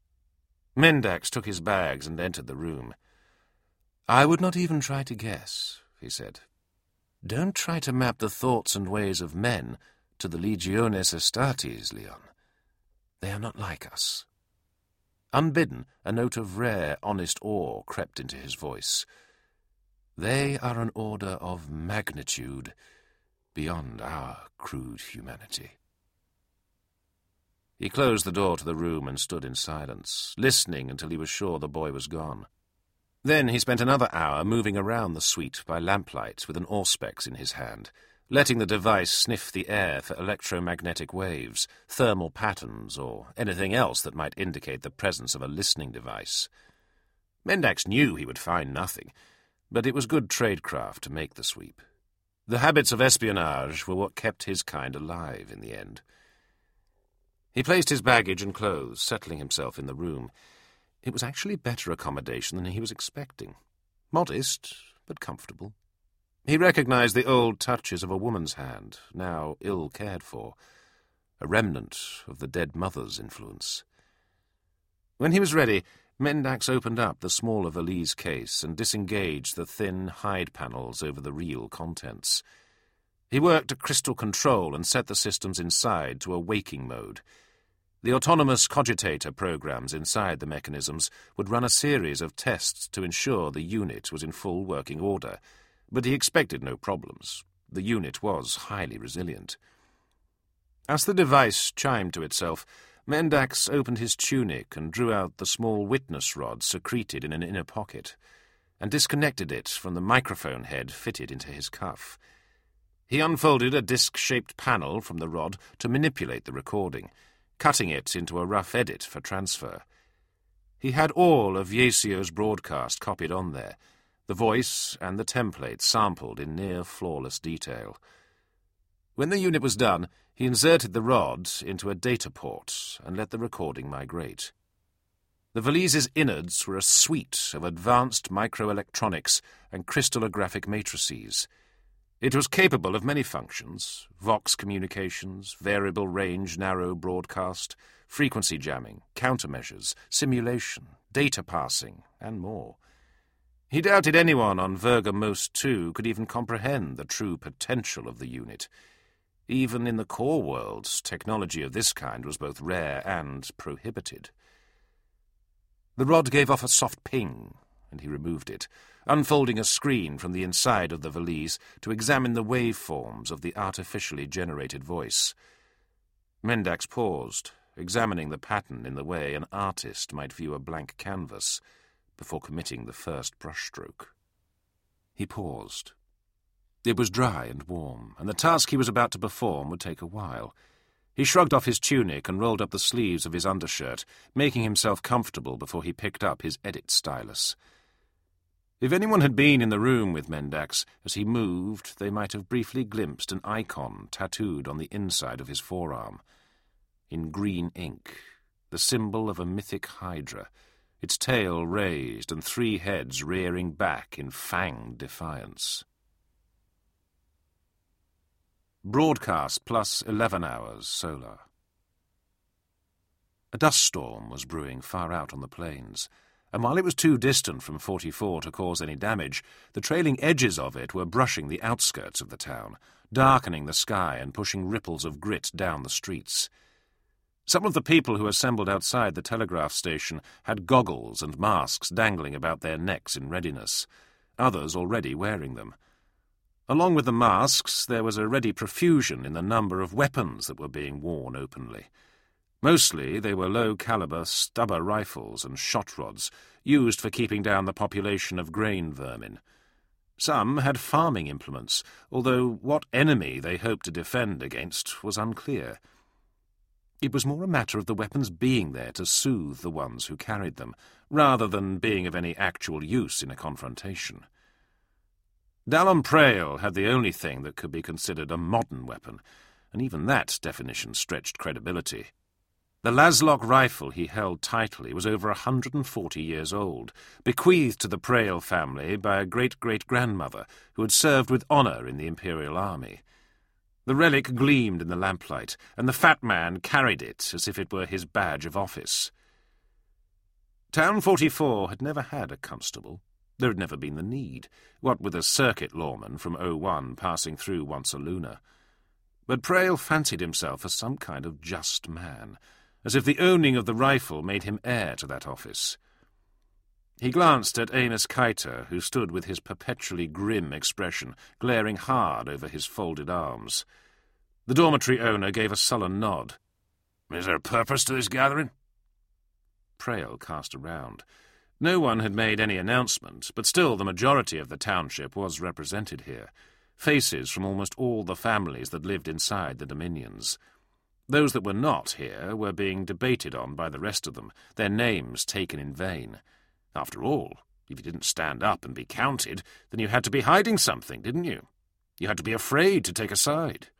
Mendax took his bags and entered the room. "I would not even try to guess," he said. "Don't try to map the thoughts and ways of men to the Legiones Astartes, Leon. They are not like us. Unbidden, a note of rare, honest awe crept into his voice. They are an order of magnitude beyond our crude humanity. He closed the door to the room and stood in silence, listening until he was sure the boy was gone. Then he spent another hour moving around the suite by lamplight with an auspex in his hand, letting the device sniff the air for electromagnetic waves, thermal patterns, or anything else that might indicate the presence of a listening device. Mendax knew he would find nothing, but it was good tradecraft to make the sweep. The habits of espionage were what kept his kind alive in the end. He placed his baggage and clothes, settling himself in the room. It was actually better accommodation than he was expecting. Modest, but comfortable. He recognized the old touches of a woman's hand, now ill cared for, a remnant of the dead mother's influence. When he was ready, Mendax opened up the smaller valise case and disengaged the thin hide panels over the real contents. He worked a crystal control and set the systems inside to a waking mode. The autonomous cogitator programs inside the mechanisms would run a series of tests to ensure the unit was in full working order, but he expected no problems. The unit was highly resilient. As the device chimed to itself, Mendax opened his tunic and drew out the small witness rod secreted in an inner pocket, and disconnected it from the microphone head fitted into his cuff. He unfolded a disc-shaped panel from the rod to manipulate the recording, cutting it into a rough edit for transfer. He had all of Yasio's broadcast copied on there, the voice and the template sampled in near-flawless detail. When the unit was done, he inserted the rod into a data port and let the recording migrate. The valise's innards were a suite of advanced microelectronics and crystallographic matrices. It was capable of many functions: Vox communications, variable range narrow broadcast, frequency jamming, countermeasures, simulation, data passing, and more. He doubted anyone on Virga Most two could even comprehend the true potential of the unit. Even in the core worlds, technology of this kind was both rare and prohibited. The rod gave off a soft ping, and he removed it, unfolding a screen from the inside of the valise to examine the waveforms of the artificially generated voice. Mendax paused, examining the pattern in the way an artist might view a blank canvas, before committing the first brushstroke. He paused. It was dry and warm, and the task he was about to perform would take a while. He shrugged off his tunic and rolled up the sleeves of his undershirt, making himself comfortable before he picked up his edit stylus. If anyone had been in the room with Mendax, as he moved, they might have briefly glimpsed an icon tattooed on the inside of his forearm. In green ink, the symbol of a mythic hydra, its tail raised and three heads rearing back in fanged defiance. Broadcast plus eleven hours solar. A dust storm was brewing far out on the plains, and while it was too distant from forty-four to cause any damage, the trailing edges of it were brushing the outskirts of the town, darkening the sky and pushing ripples of grit down the streets. Some of the people who assembled outside the telegraph station had goggles and masks dangling about their necks in readiness, others already wearing them. Along with the masks, there was a ready profusion in the number of weapons that were being worn openly. Mostly they were low-caliber stubber rifles and shot rods, used for keeping down the population of grain vermin. Some had farming implements, although what enemy they hoped to defend against was unclear. It was more a matter of the weapons being there to soothe the ones who carried them, rather than being of any actual use in a confrontation. Dallon Prael had the only thing that could be considered a modern weapon, and even that definition stretched credibility. The Laslock rifle he held tightly was over a hundred and forty years old, bequeathed to the Prael family by a great-great-grandmother who had served with honour in the Imperial Army. The relic gleamed in the lamplight, and the fat man carried it as if it were his badge of office. Town forty-four had never had a constable. There had never been the need, what with a circuit lawman from O one passing through once a lunar. But Prael fancied himself as some kind of just man, as if the owning of the rifle made him heir to that office. He glanced at Amos Kiter, who stood with his perpetually grim expression, glaring hard over his folded arms. The dormitory owner gave a sullen nod. "Is there a purpose to this gathering?" Prayle cast around. No one had made any announcement, but still the majority of the township was represented here. Faces from almost all the families that lived inside the dominions. Those that were not here were being debated on by the rest of them, their names taken in vain. After all, if you didn't stand up and be counted, then you had to be hiding something, didn't you? You had to be afraid to take a side.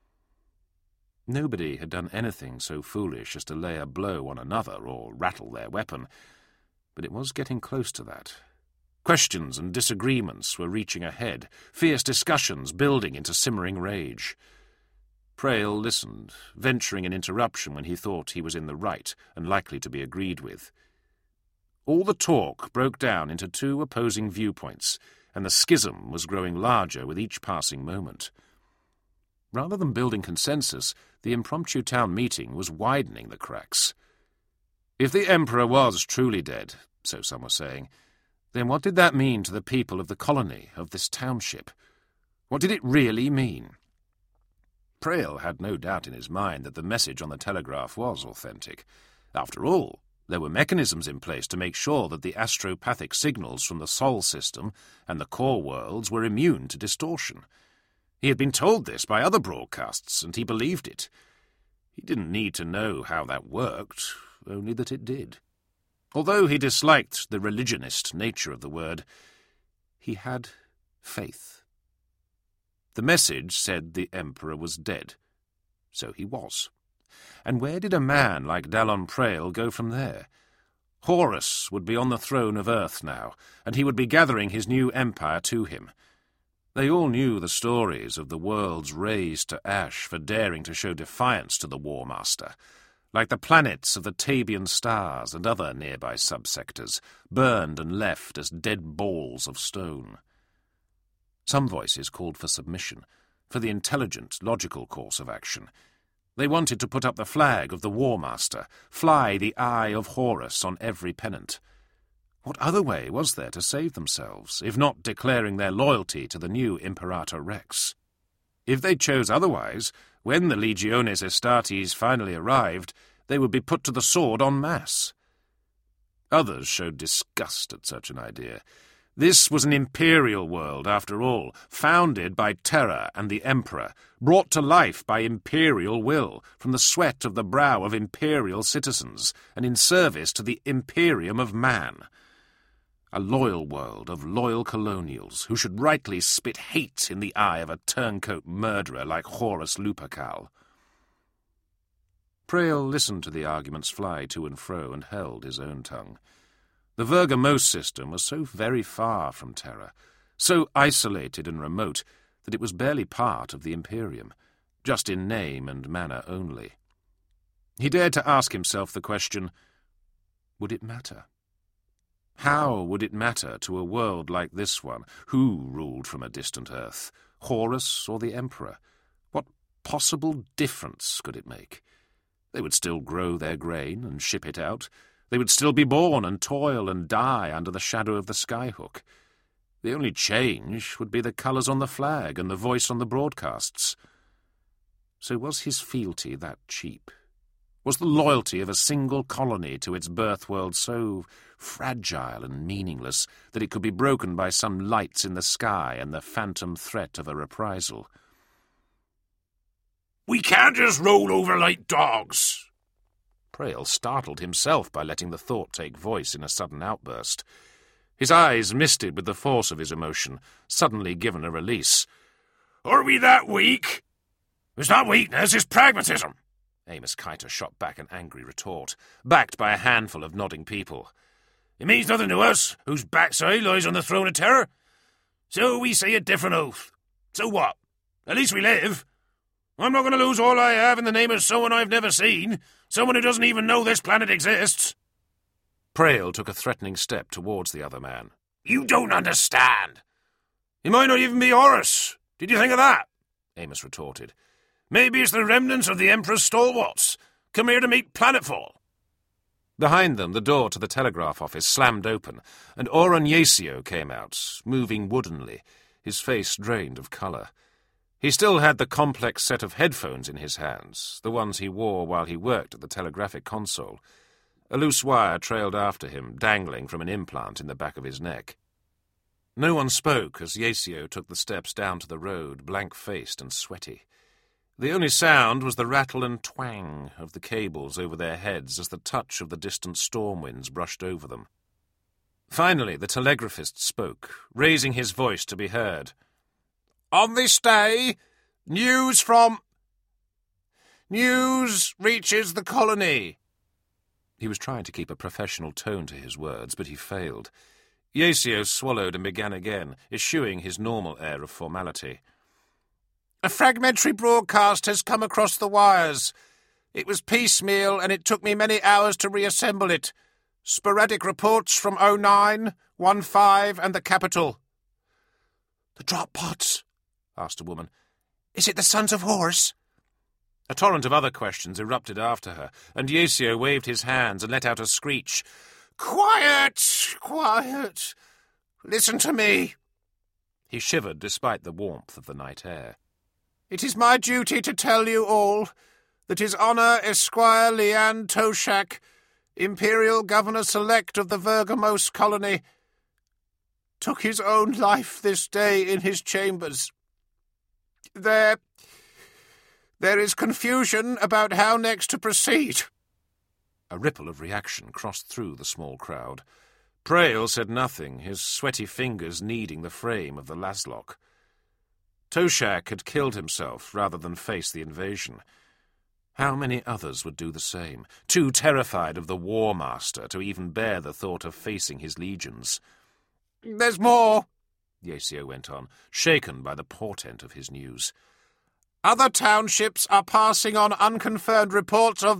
Nobody had done anything so foolish as to lay a blow on another or rattle their weapon, but it was getting close to that. Questions and disagreements were reaching a head, fierce discussions building into simmering rage. Prayle listened, venturing an interruption when he thought he was in the right and likely to be agreed with. All the talk broke down into two opposing viewpoints, and the schism was growing larger with each passing moment. Rather than building consensus, the impromptu town meeting was widening the cracks. If the Emperor was truly dead, so some were saying, then what did that mean to the people of the colony, of this township? What did it really mean? Prayle had no doubt in his mind that the message on the telegraph was authentic. After all, there were mechanisms in place to make sure that the astropathic signals from the Sol system and the core worlds were immune to distortion. He had been told this by other broadcasts, and he believed it. He didn't need to know how that worked, only that it did. Although he disliked the religionist nature of the word, he had faith. The message said the Emperor was dead. So he was. And where did a man like Dallon Prayle go from there? Horus would be on the throne of Earth now, and he would be gathering his new empire to him. They all knew the stories of the worlds razed to ash for daring to show defiance to the War Master, like the planets of the Tabian stars and other nearby subsectors, burned and left as dead balls of stone. Some voices called for submission, for the intelligent, logical course of action. They wanted to put up the flag of the War Master, fly the Eye of Horus on every pennant. What other way was there to save themselves, if not declaring their loyalty to the new Imperator Rex? If they chose otherwise, when the Legiones Astartes finally arrived, they would be put to the sword en masse. Others showed disgust at such an idea. This was an imperial world, after all, founded by Terra and the Emperor, brought to life by imperial will, from the sweat of the brow of imperial citizens, and in service to the Imperium of man. A loyal world of loyal colonials who should rightly spit hate in the eye of a turncoat murderer like Horus Lupercal. Prayle listened to the arguments fly to and fro and held his own tongue. The Vergamos system was so very far from Terra, so isolated and remote, that it was barely part of the Imperium, just in name and manner only. He dared to ask himself the question, would it matter? How would it matter to a world like this one? Who ruled from a distant Earth? Horus or the Emperor? What possible difference could it make? They would still grow their grain and ship it out. They would still be born and toil and die under the shadow of the skyhook. The only change would be the colours on the flag and the voice on the broadcasts. So was his fealty that cheap? Was the loyalty of a single colony to its birth world so fragile and meaningless that it could be broken by some lights in the sky and the phantom threat of a reprisal? "We can't just roll over like dogs." Prayle startled himself by letting the thought take voice in a sudden outburst. His eyes misted with the force of his emotion, suddenly given a release. "Are we that weak?" "It's not weakness, it's pragmatism." Amos Kiter shot back an angry retort, backed by a handful of nodding people. "It means nothing to us, whose backside lies on the throne of terror. So we say a different oath. So what? At least we live. I'm not going to lose all I have in the name of someone I've never seen, someone who doesn't even know this planet exists." Prayle took a threatening step towards the other man. "You don't understand. He might not even be Horus. Did you think of that?" Amos retorted. "Maybe it's the remnants of the Emperor's stalwarts, come here to meet Planetfall. Behind them, the door to the telegraph office slammed open, and Oron Yasio came out, moving woodenly, his face drained of colour. He still had the complex set of headphones in his hands, the ones he wore while he worked at the telegraphic console. A loose wire trailed after him, dangling from an implant in the back of his neck. No one spoke as Yasio took the steps down to the road, blank-faced and sweaty. The only sound was the rattle and twang of the cables over their heads as the touch of the distant storm winds brushed over them. Finally, the telegraphist spoke, raising his voice to be heard. On this day, news from... News reaches the colony. He was trying to keep a professional tone to his words, but he failed. Yasio swallowed and began again, eschewing his normal air of formality. A fragmentary broadcast has come across the wires. It was piecemeal, and it took me many hours to reassemble it. Sporadic reports from oh nine, one five, and the capital. The drop pods? Asked a woman. Is it the Sons of Horus? A torrent of other questions erupted after her, and Yasio waved his hands and let out a screech. Quiet! Quiet! Listen to me! He shivered despite the warmth of the night air. It is my duty to tell you all that His Honour Esquire Leanne Toshak, Imperial Governor-Select of the Vergamos colony, took his own life this day in his chambers. There... there is confusion about how next to proceed. A ripple of reaction crossed through the small crowd. Prail said nothing, his sweaty fingers kneading the frame of the laslock. Toshak had killed himself rather than face the invasion. How many others would do the same, too terrified of the War Master to even bear the thought of facing his legions? There's more, Yasio went on, shaken by the portent of his news. Other townships are passing on unconfirmed reports of...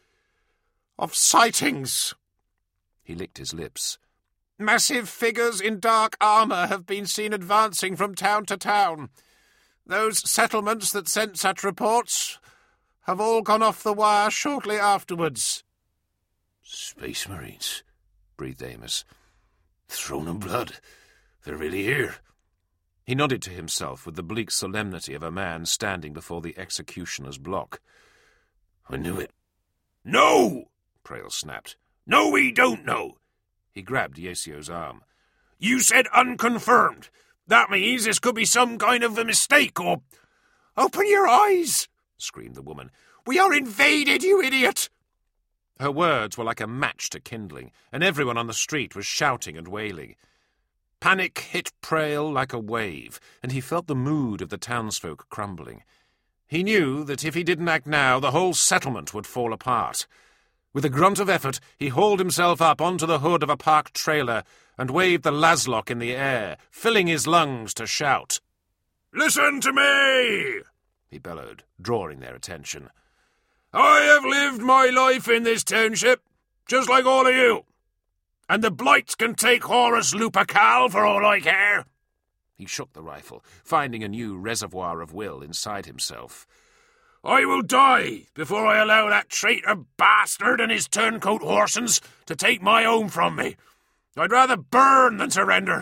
of sightings. He licked his lips. Massive figures in dark armour have been seen advancing from town to town. Those settlements that sent such reports have all gone off the wire shortly afterwards. Space Marines, breathed Amos. Throne and blood. They're really here. He nodded to himself with the bleak solemnity of a man standing before the executioner's block. I knew it. No! Prail snapped. No, we don't know. He grabbed Yasio's arm. You said unconfirmed. That means this could be some kind of a mistake, or... Open your eyes, screamed the woman. We are invaded, you idiot! Her words were like a match to kindling, and everyone on the street was shouting and wailing. Panic hit Prail like a wave, and he felt the mood of the townsfolk crumbling. He knew that if he didn't act now, the whole settlement would fall apart. With a grunt of effort, he hauled himself up onto the hood of a parked trailer and waved the laslock in the air, filling his lungs to shout. Listen to me! He bellowed, drawing their attention. I have lived my life in this township, just like all of you. And the Blights can take Horus Lupercal for all I care. He shook the rifle, finding a new reservoir of will inside himself. I will die before I allow that traitor bastard and his turncoat horsens to take my home from me. I'd rather burn than surrender.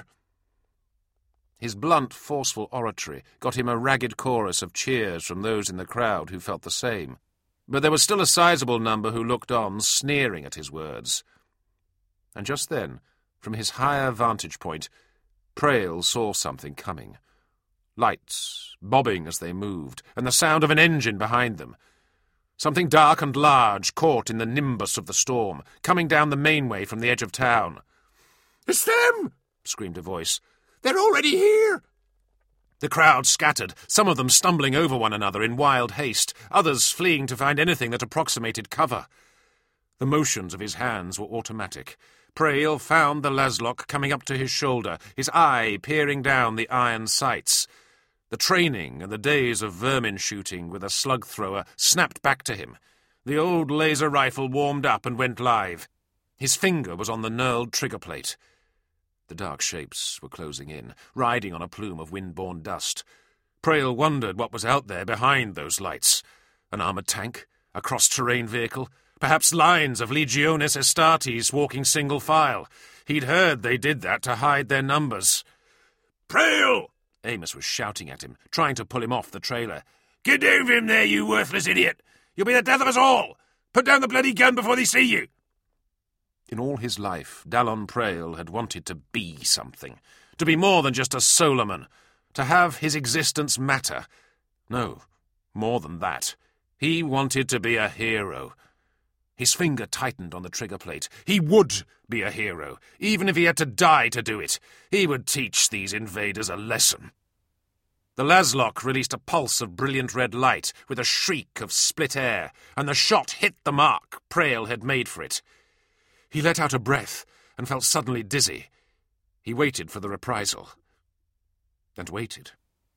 His blunt, forceful oratory got him a ragged chorus of cheers from those in the crowd who felt the same. But there was still a sizable number who looked on, sneering at his words. And just then, from his higher vantage point, Prail saw something coming. Lights, bobbing as they moved, and the sound of an engine behind them. Something dark and large caught in the nimbus of the storm, coming down the mainway from the edge of town. It's them! Screamed a voice. They're already here! The crowd scattered, some of them stumbling over one another in wild haste, others fleeing to find anything that approximated cover. The motions of his hands were automatic. Prail found the laslock coming up to his shoulder, his eye peering down the iron sights. The training and the days of vermin shooting with a slug thrower snapped back to him. The old laser rifle warmed up and went live. His finger was on the knurled trigger plate. The dark shapes were closing in, riding on a plume of wind-borne dust. Prail wondered what was out there behind those lights. An armoured tank? A cross-terrain vehicle? Perhaps lines of Legiones Astartes walking single file. He'd heard they did that to hide their numbers. "Prail!" Amos was shouting at him, trying to pull him off the trailer. "Get down from him there, you worthless idiot! You'll be the death of us all! Put down the bloody gun before they see you!" In all his life, Dallon Prail had wanted to be something, to be more than just a Solomon, to have his existence matter. No, more than that. He wanted to be a hero. His finger tightened on the trigger plate. He would be a hero, even if he had to die to do it. He would teach these invaders a lesson. The laslock released a pulse of brilliant red light with a shriek of split air, and the shot hit the mark Prail had made for it. He let out a breath and felt suddenly dizzy. He waited for the reprisal. And waited.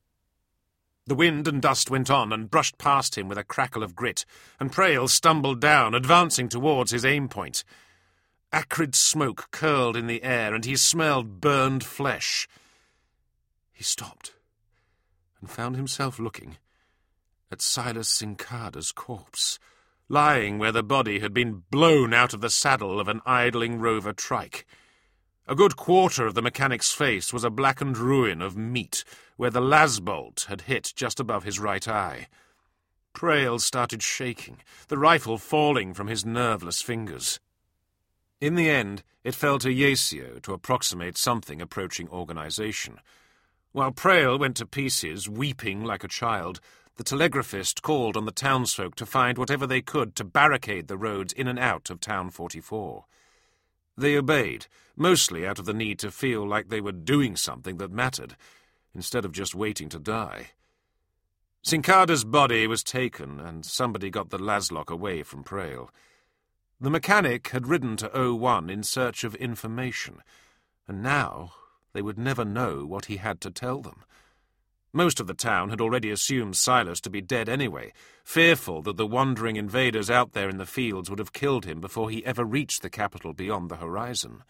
The wind and dust went on and brushed past him with a crackle of grit, and Prail stumbled down, advancing towards his aim point. Acrid smoke curled in the air, and he smelled burned flesh. He stopped, and found himself looking at Silas Cincada's corpse, lying where the body had been blown out of the saddle of an idling rover trike. A good quarter of the mechanic's face was a blackened ruin of meat, where the lasbolt had hit just above his right eye. Prail started shaking, the rifle falling from his nerveless fingers. In the end, it fell to Yasio to approximate something approaching organization. While Prail went to pieces, weeping like a child, the telegraphist called on the townsfolk to find whatever they could to barricade the roads in and out of Town forty-four. They obeyed, mostly out of the need to feel like they were doing something that mattered, instead of just waiting to die. Cincada's body was taken, and somebody got the laslock away from Prail. The mechanic had ridden to O one in search of information, and now they would never know what he had to tell them. Most of the town had already assumed Silas to be dead anyway, fearful that the wandering invaders out there in the fields would have killed him before he ever reached the capital beyond the horizon.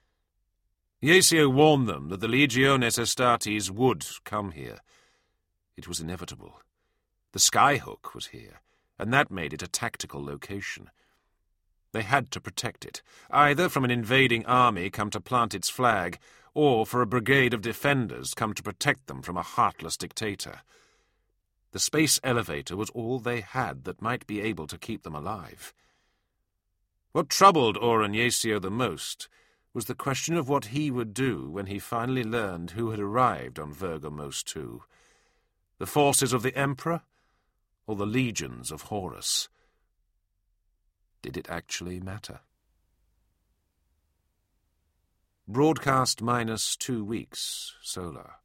Yasio warned them that the Legiones Astartes would come here. It was inevitable. The Skyhook was here, and that made it a tactical location. They had to protect it, either from an invading army come to plant its flag, or for a brigade of defenders come to protect them from a heartless dictator. The space elevator was all they had that might be able to keep them alive. What troubled Oren Yasio the most was the question of what he would do when he finally learned who had arrived on Vergamos two. The forces of the Emperor, or the legions of Horus? Did it actually matter? Broadcast minus two weeks, solar.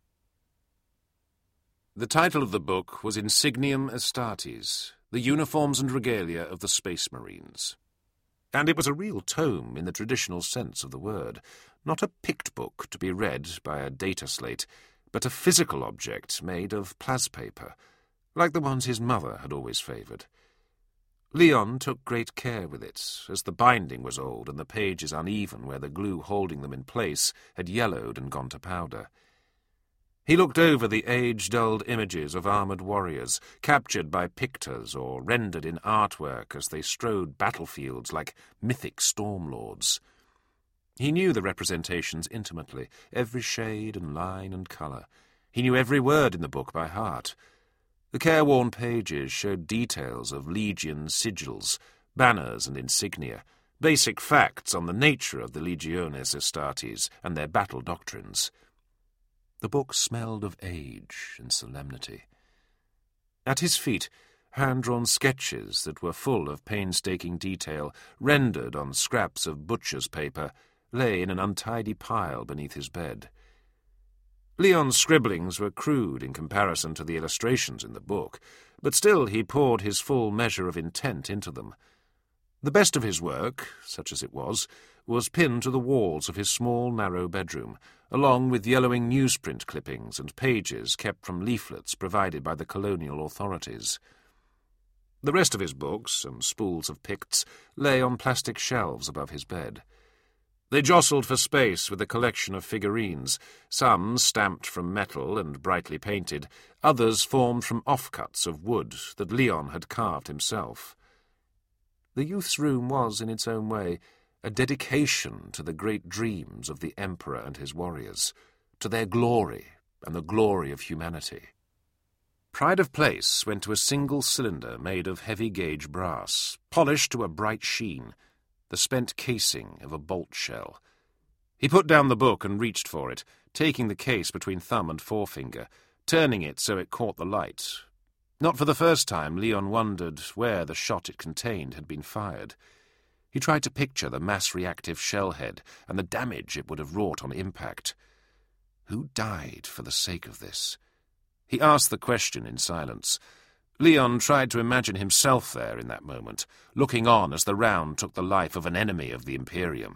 The title of the book was Insignium Astartes, the Uniforms and Regalia of the Space Marines. And it was a real tome in the traditional sense of the word, not a picked book to be read by a data slate, but a physical object made of plaspaper, like the ones his mother had always favoured. Leon took great care with it, as the binding was old and the pages uneven where the glue holding them in place had yellowed and gone to powder. He looked over the age-dulled images of armoured warriors, captured by pictors or rendered in artwork as they strode battlefields like mythic stormlords. He knew the representations intimately, every shade and line and colour. He knew every word in the book by heart. The careworn pages showed details of legion sigils, banners and insignia, basic facts on the nature of the Legiones Astartes and their battle doctrines. The book smelled of age and solemnity. At his feet, hand-drawn sketches that were full of painstaking detail, rendered on scraps of butcher's paper, lay in an untidy pile beneath his bed. Leon's scribblings were crude in comparison to the illustrations in the book, but still he poured his full measure of intent into them. The best of his work, such as it was, was pinned to the walls of his small, narrow bedroom, along with yellowing newsprint clippings and pages kept from leaflets provided by the colonial authorities. The rest of his books, some spools of Picts, lay on plastic shelves above his bed. They jostled for space with a collection of figurines, some stamped from metal and brightly painted, others formed from offcuts of wood that Leon had carved himself. The youth's room was, in its own way, a dedication to the great dreams of the Emperor and his warriors, to their glory and the glory of humanity. Pride of place went to a single cylinder made of heavy-gauge brass, polished to a bright sheen, the spent casing of a bolt shell. He put down the book and reached for it, taking the case between thumb and forefinger, turning it so it caught the light. Not for the first time, Leon wondered where the shot it contained had been fired. He tried to picture the mass-reactive shellhead and the damage it would have wrought on impact. Who died for the sake of this? He asked the question in silence. Leon tried to imagine himself there in that moment, looking on as the round took the life of an enemy of the Imperium.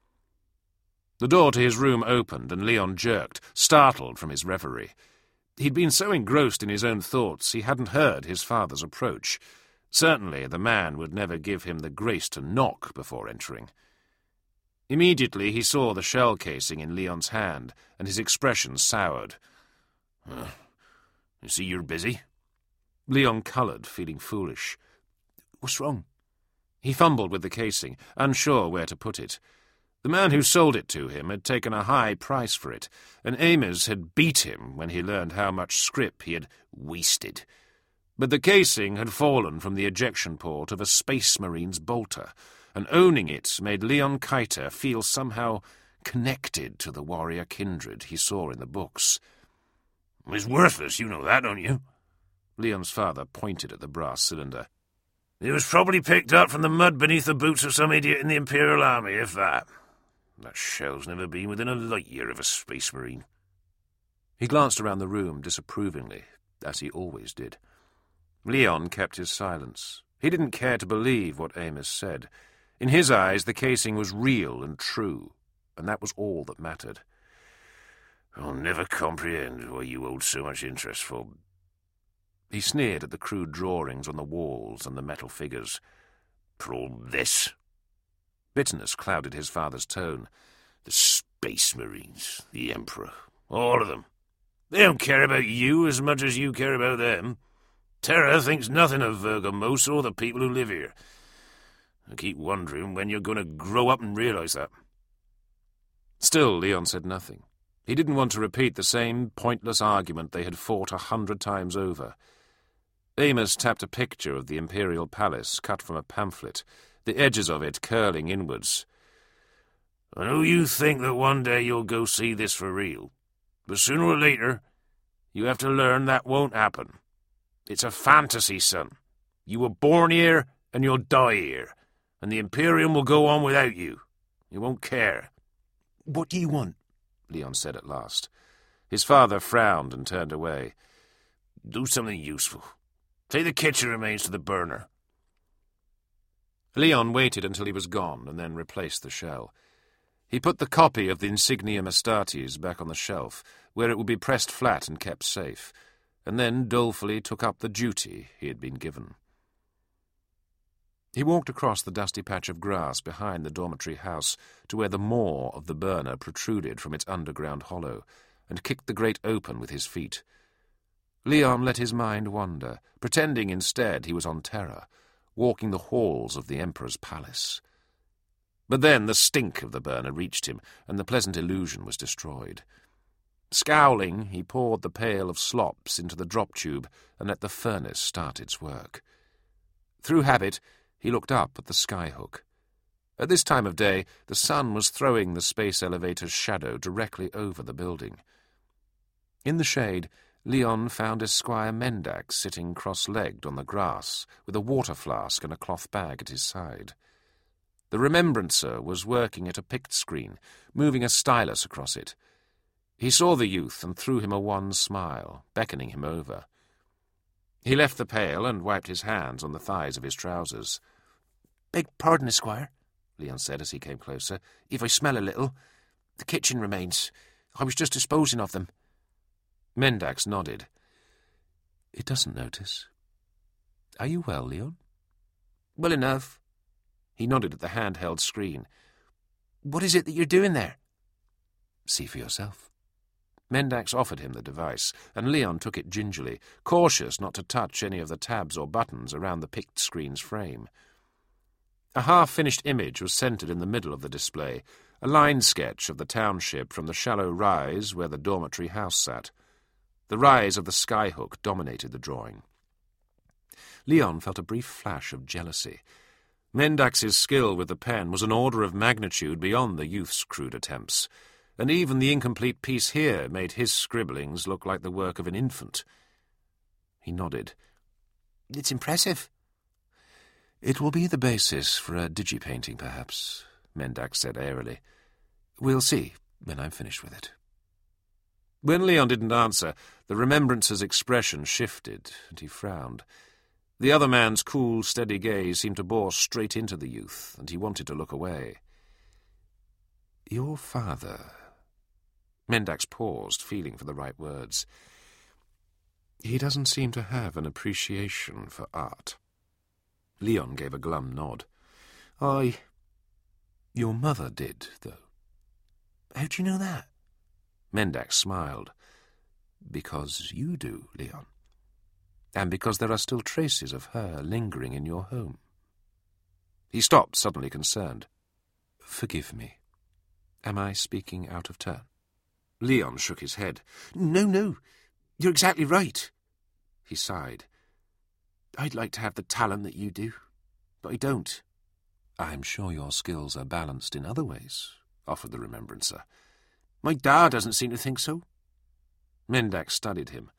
The door to his room opened, and Leon jerked, startled from his reverie. He'd been so engrossed in his own thoughts he hadn't heard his father's approach. Certainly the man would never give him the grace to knock before entering. Immediately he saw the shell casing in Leon's hand, and his expression soured. Uh, you see you're busy? Leon coloured, feeling foolish. What's wrong? He fumbled with the casing, unsure where to put it. The man who sold it to him had taken a high price for it, and Amos had beat him when he learned how much scrip he had wasted. But the casing had fallen from the ejection port of a Space Marine's bolter, and owning it made Leon Kiter feel somehow connected to the warrior kindred he saw in the books. It's worthless, you know that, don't you? Leon's father pointed at the brass cylinder. It was probably picked up from the mud beneath the boots of some idiot in the Imperial Army, if that. That shell's never been within a light year of a Space Marine. He glanced around the room disapprovingly, as he always did. Leon kept his silence. He didn't care to believe what Amos said. In his eyes, the casing was real and true, and that was all that mattered. I'll never comprehend why you hold so much interest for... He sneered at the crude drawings on the walls and the metal figures. For all this? Bitterness clouded his father's tone. The Space Marines, the Emperor, all of them. They don't care about you as much as you care about them. Terra thinks nothing of Vergamos or the people who live here. I keep wondering when you're going to grow up and realize that. Still, Leon said nothing. He didn't want to repeat the same pointless argument they had fought a hundred times over. Amos tapped a picture of the Imperial Palace cut from a pamphlet, the edges of it curling inwards. I know you think that one day you'll go see this for real, but sooner or later you have to learn that won't happen. It's a fantasy, son. You were born here and you'll die here, and the Imperium will go on without you. You won't care. What do you want? Leon said at last. His father frowned and turned away. Do something useful. Take the kitchen remains to the burner. Leon waited until he was gone and then replaced the shell. He put the copy of the Insignium Astartes back on the shelf, where it would be pressed flat and kept safe, and then dolefully took up the duty he had been given. He walked across the dusty patch of grass behind the dormitory house to where the maw of the burner protruded from its underground hollow, and kicked the grate open with his feet. Leon let his mind wander, pretending instead he was on Terra, walking the halls of the Emperor's palace. But then the stink of the burner reached him, and the pleasant illusion was destroyed. Scowling, he poured the pail of slops into the drop tube and let the furnace start its work. Through habit, he looked up at the skyhook. At this time of day, the sun was throwing the space elevator's shadow directly over the building. In the shade, Leon found Esquire Mendax sitting cross-legged on the grass, with a water flask and a cloth bag at his side. The Remembrancer was working at a pict screen, moving a stylus across it. He saw the youth and threw him a wan smile, beckoning him over. He left the pail and wiped his hands on the thighs of his trousers. "Beg pardon, Esquire," Leon said as he came closer, "if I smell a little. The kitchen remains. I was just disposing of them." Mendax nodded. "It doesn't notice. Are you well, Leon?" "Well enough." He nodded at the handheld screen. "What is it that you're doing there?" "See for yourself." Mendax offered him the device, and Leon took it gingerly, cautious not to touch any of the tabs or buttons around the pict screen's frame. A half-finished image was centred in the middle of the display, a line sketch of the township from the shallow rise where the dormitory house sat. The rise of the skyhook dominated the drawing. Leon felt a brief flash of jealousy. Mendax's skill with the pen was an order of magnitude beyond the youth's crude attempts, and even the incomplete piece here made his scribblings look like the work of an infant. He nodded. "It's impressive." "It will be the basis for a digipainting, perhaps," Mendax said airily. "We'll see when I'm finished with it." When Leon didn't answer, the Remembrancer's expression shifted, and he frowned. The other man's cool, steady gaze seemed to bore straight into the youth, and he wanted to look away. "Your father—" Mendax paused, feeling for the right words. "He doesn't seem to have an appreciation for art." Leon gave a glum nod. "I... Your mother did, though." "How do you know that?" Mendax smiled. "Because you do, Leon. And because there are still traces of her lingering in your home." He stopped, suddenly concerned. "Forgive me. Am I speaking out of turn?" Leon shook his head. "No, no. You're exactly right." He sighed. "I'd like to have the talent that you do, but I don't." "I'm sure your skills are balanced in other ways," offered the Remembrancer. "My dad doesn't seem to think so." Mendax studied him.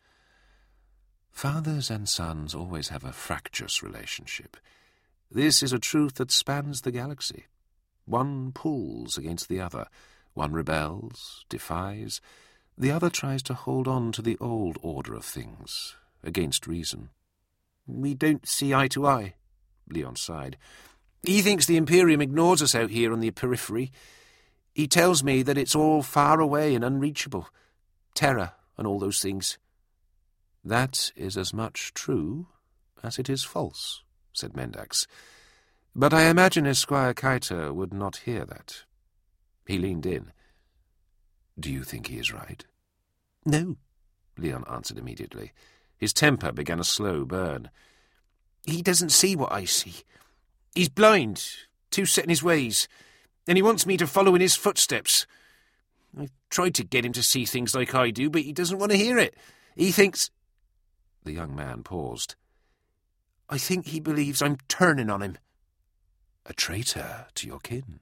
"Fathers and sons always have a fractious relationship. This is a truth that spans the galaxy. One pulls against the other. One rebels, defies. The other tries to hold on to the old order of things, against reason." "We don't see eye to eye," Leon sighed. "He thinks the Imperium ignores us out here on the periphery. He tells me that it's all far away and unreachable. Terror and all those things." "That is as much true as it is false," said Mendax. "But I imagine Esquire Kaita would not hear that." He leaned in. "Do you think he is right?" "No," Leon answered immediately. His temper began a slow burn. "He doesn't see what I see. He's blind, too set in his ways, and he wants me to follow in his footsteps. I've tried to get him to see things like I do, but he doesn't want to hear it. He thinks—" The young man paused. "I think he believes I'm turning on him." "A traitor to your kin."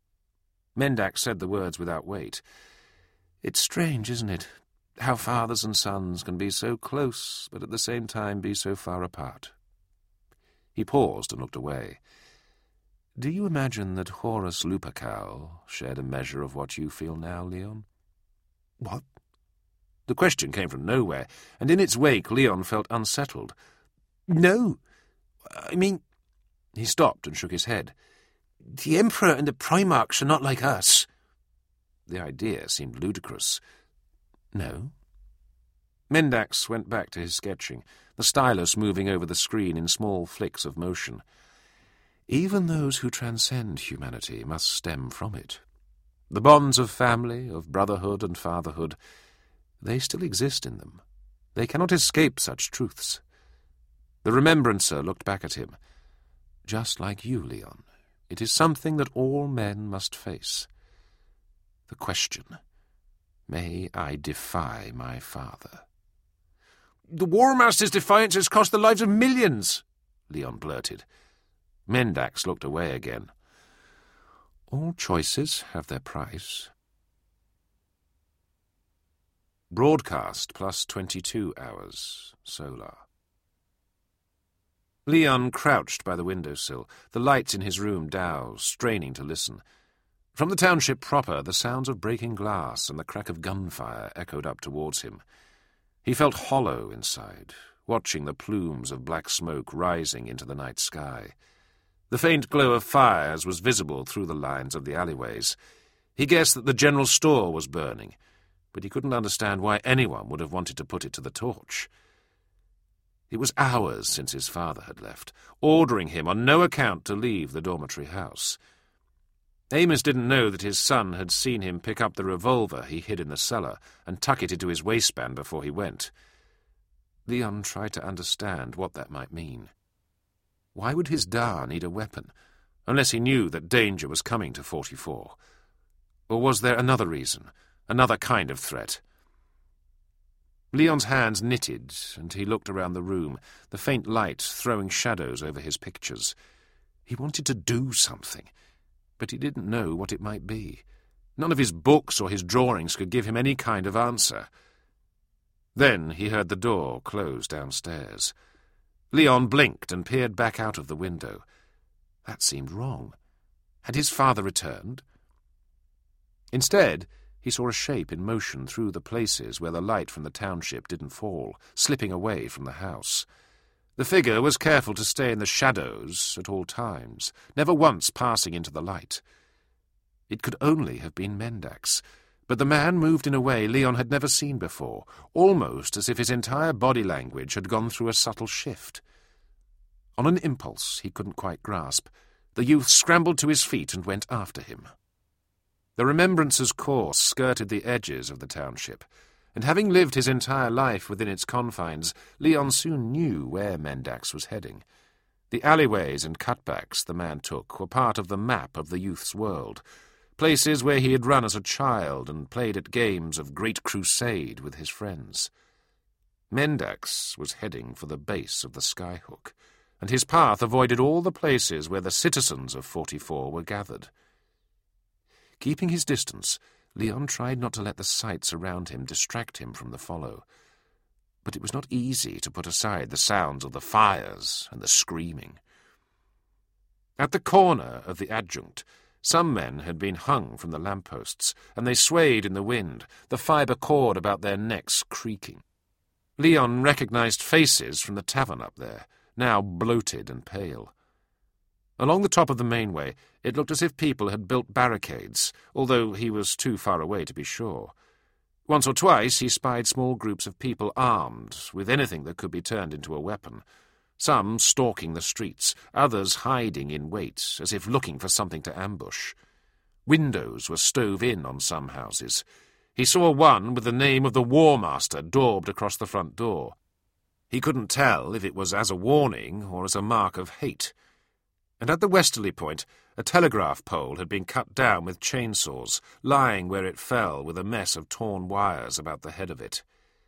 Mendax said the words without weight. "It's strange, isn't it, how fathers and sons can be so close, but at the same time be so far apart." He paused and looked away. "Do you imagine that Horus Lupercal shared a measure of what you feel now, Leon?" "What?" The question came from nowhere, and in its wake Leon felt unsettled. "No. I mean—" He stopped and shook his head. "The Emperor and the Primarchs are not like us." The idea seemed ludicrous. "No?" Mendax went back to his sketching, the stylus moving over the screen in small flicks of motion. "Even those who transcend humanity must stem from it. The bonds of family, of brotherhood and fatherhood, they still exist in them. They cannot escape such truths." The Remembrancer looked back at him. "Just like you, Leon, it is something that all men must face. The question, may I defy my father?" "The War Master's defiance has cost the lives of millions," Leon blurted. Mendax looked away again. "All choices have their price." Broadcast plus twenty-two hours, solar. Leon crouched by the windowsill, the lights in his room doused, straining to listen. From the township proper, the sounds of breaking glass and the crack of gunfire echoed up towards him. He felt hollow inside, watching the plumes of black smoke rising into the night sky. The faint glow of fires was visible through the lines of the alleyways. He guessed that the general store was burning, but he couldn't understand why anyone would have wanted to put it to the torch. It was hours since his father had left, ordering him on no account to leave the dormitory house. Amos didn't know that his son had seen him pick up the revolver he hid in the cellar and tuck it into his waistband before he went. Leon tried to understand what that might mean. Why would his Da need a weapon, unless he knew that danger was coming to forty-four. Or was there another reason, another kind of threat? Leon's hands knitted, and he looked around the room, the faint light throwing shadows over his pictures. He wanted to do something, but he didn't know what it might be. None of his books or his drawings could give him any kind of answer. Then he heard the door close downstairs. Leon blinked and peered back out of the window. That seemed wrong. Had his father returned? Instead, he saw a shape in motion through the places where the light from the township didn't fall, slipping away from the house. The figure was careful to stay in the shadows at all times, never once passing into the light. It could only have been Mendax, but the man moved in a way Leon had never seen before, almost as if his entire body language had gone through a subtle shift. On an impulse he couldn't quite grasp, the youth scrambled to his feet and went after him. The Remembrancer's course skirted the edges of the township, and having lived his entire life within its confines, Leon soon knew where Mendax was heading. The alleyways and cutbacks the man took were part of the map of the youth's world, places where he had run as a child and played at games of Great Crusade with his friends. Mendax was heading for the base of the Skyhook, and his path avoided all the places where the citizens of forty-four were gathered. Keeping his distance, Leon tried not to let the sights around him distract him from the follow. But it was not easy to put aside the sounds of the fires and the screaming. At the corner of the Adjunct, some men had been hung from the lampposts, and they swayed in the wind, the fibre cord about their necks creaking. Leon recognized faces from the tavern up there, now bloated and pale. Along the top of the mainway, it looked as if people had built barricades, although he was too far away to be sure. Once or twice he spied small groups of people armed with anything that could be turned into a weapon, some stalking the streets, others hiding in wait, as if looking for something to ambush. Windows were stove in on some houses. He saw one with the name of the War Master daubed across the front door. He couldn't tell if it was as a warning or as a mark of hate. And at the westerly point, a telegraph pole had been cut down with chainsaws, lying where it fell with a mess of torn wires about the head of it.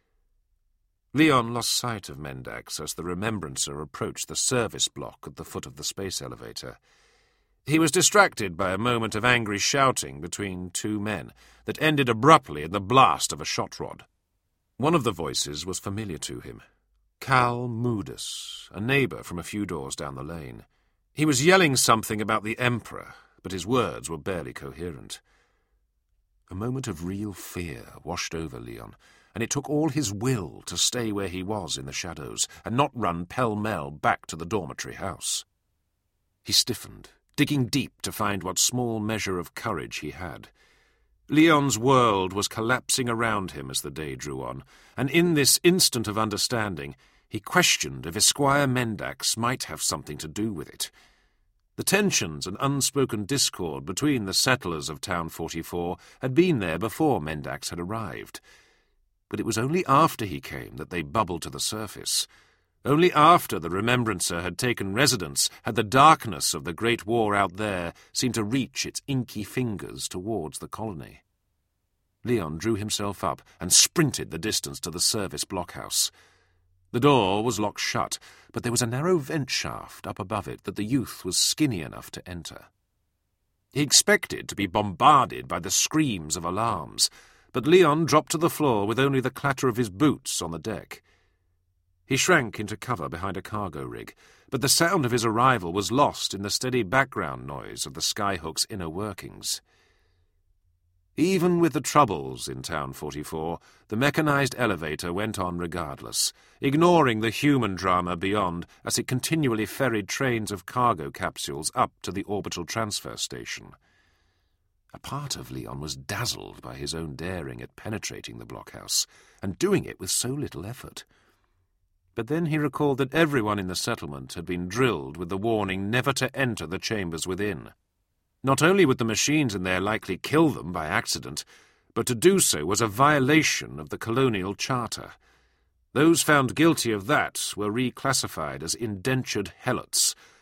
Leon lost sight of Mendax as the Remembrancer approached the service block at the foot of the space elevator. He was distracted by a moment of angry shouting between two men that ended abruptly in the blast of a shot rod. One of the voices was familiar to him. Cal Moodus, a neighbour from a few doors down the lane. He was yelling something about the Emperor, but his words were barely coherent. A moment of real fear washed over Leon, and it took all his will to stay where he was in the shadows and not run pell-mell back to the dormitory house. He stiffened, digging deep to find what small measure of courage he had. Leon's world was collapsing around him as the day drew on, and in this instant of understanding, he questioned if Esquire Mendax might have something to do with it. The tensions and unspoken discord between the settlers of Town forty-four had been there before Mendax had arrived. But it was only after he came that they bubbled to the surface. Only after the Remembrancer had taken residence had the darkness of the Great War out there seemed to reach its inky fingers towards the colony. Leon drew himself up and sprinted the distance to the service blockhouse. The door was locked shut, but there was a narrow vent shaft up above it that the youth was skinny enough to enter. He expected to be bombarded by the screams of alarms, but Leon dropped to the floor with only the clatter of his boots on the deck. He shrank into cover behind a cargo rig, but the sound of his arrival was lost in the steady background noise of the Skyhook's inner workings. Even with the troubles in Town forty-four, the mechanized elevator went on regardless, ignoring the human drama beyond as it continually ferried trains of cargo capsules up to the orbital transfer station. A part of Leon was dazzled by his own daring at penetrating the blockhouse, and doing it with so little effort. But then he recalled that everyone in the settlement had been drilled with the warning never to enter the chambers within. Not only would the machines in there likely kill them by accident, but to do so was a violation of the colonial charter. Those found guilty of that were reclassified as indentured helots,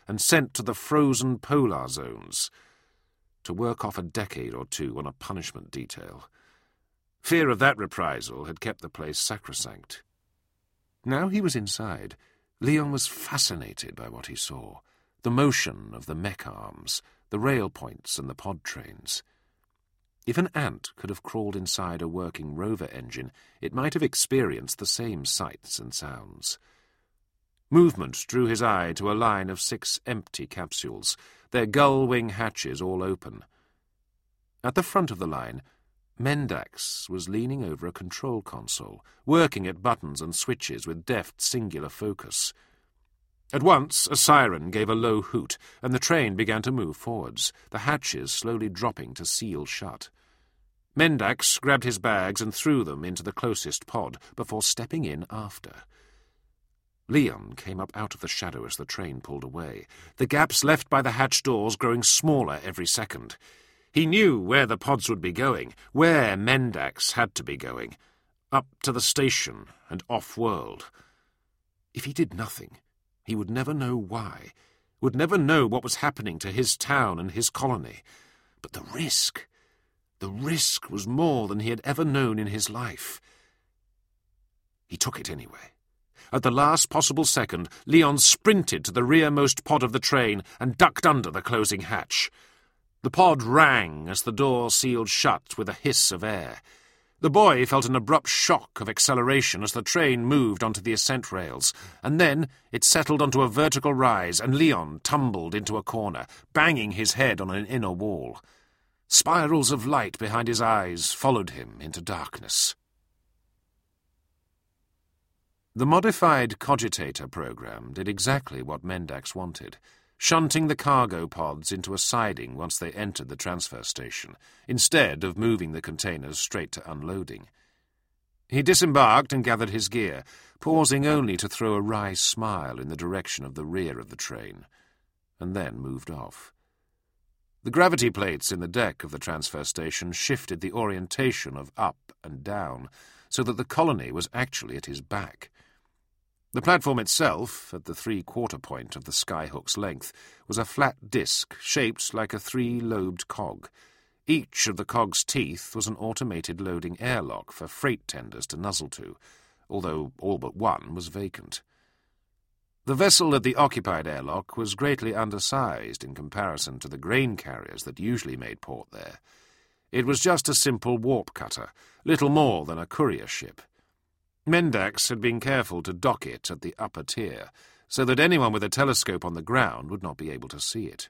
and sent to the frozen polar zones to work off a decade or two on a punishment detail. Fear of that reprisal had kept the place sacrosanct. Now he was inside. Leon was fascinated by what he saw. The motion of the mech arms, the rail points and the pod trains. If an ant could have crawled inside a working rover engine, it might have experienced the same sights and sounds. Movement drew his eye to a line of six empty capsules, their gull-wing hatches all open. At the front of the line, Mendax was leaning over a control console, working at buttons and switches with deft, singular focus. At once, a siren gave a low hoot, and the train began to move forwards, the hatches slowly dropping to seal shut. Mendax grabbed his bags and threw them into the closest pod before stepping in after. Leon came up out of the shadow as the train pulled away, the gaps left by the hatch doors growing smaller every second. He knew where the pods would be going, where Mendax had to be going, up to the station and off-world. If he did nothing, he would never know why, would never know what was happening to his town and his colony. But the risk, the risk was more than he had ever known in his life. He took it anyway. At the last possible second, Leon sprinted to the rearmost pod of the train and ducked under the closing hatch. The pod rang as the door sealed shut with a hiss of air. The boy felt an abrupt shock of acceleration as the train moved onto the ascent rails, and then it settled onto a vertical rise, and Leon tumbled into a corner, banging his head on an inner wall. Spirals of light behind his eyes followed him into darkness. The modified Cogitator program did exactly what Mendax wanted, shunting the cargo pods into a siding once they entered the transfer station, instead of moving the containers straight to unloading. He disembarked and gathered his gear, pausing only to throw a wry smile in the direction of the rear of the train, and then moved off. The gravity plates in the deck of the transfer station shifted the orientation of up and down, so that the colony was actually at his back. The platform itself, at the three-quarter point of the skyhook's length, was a flat disc shaped like a three-lobed cog. Each of the cog's teeth was an automated loading airlock for freight tenders to nuzzle to, although all but one was vacant. The vessel at the occupied airlock was greatly undersized in comparison to the grain carriers that usually made port there. It was just a simple warp cutter, little more than a courier ship. Mendax had been careful to dock it at the upper tier, so that anyone with a telescope on the ground would not be able to see it.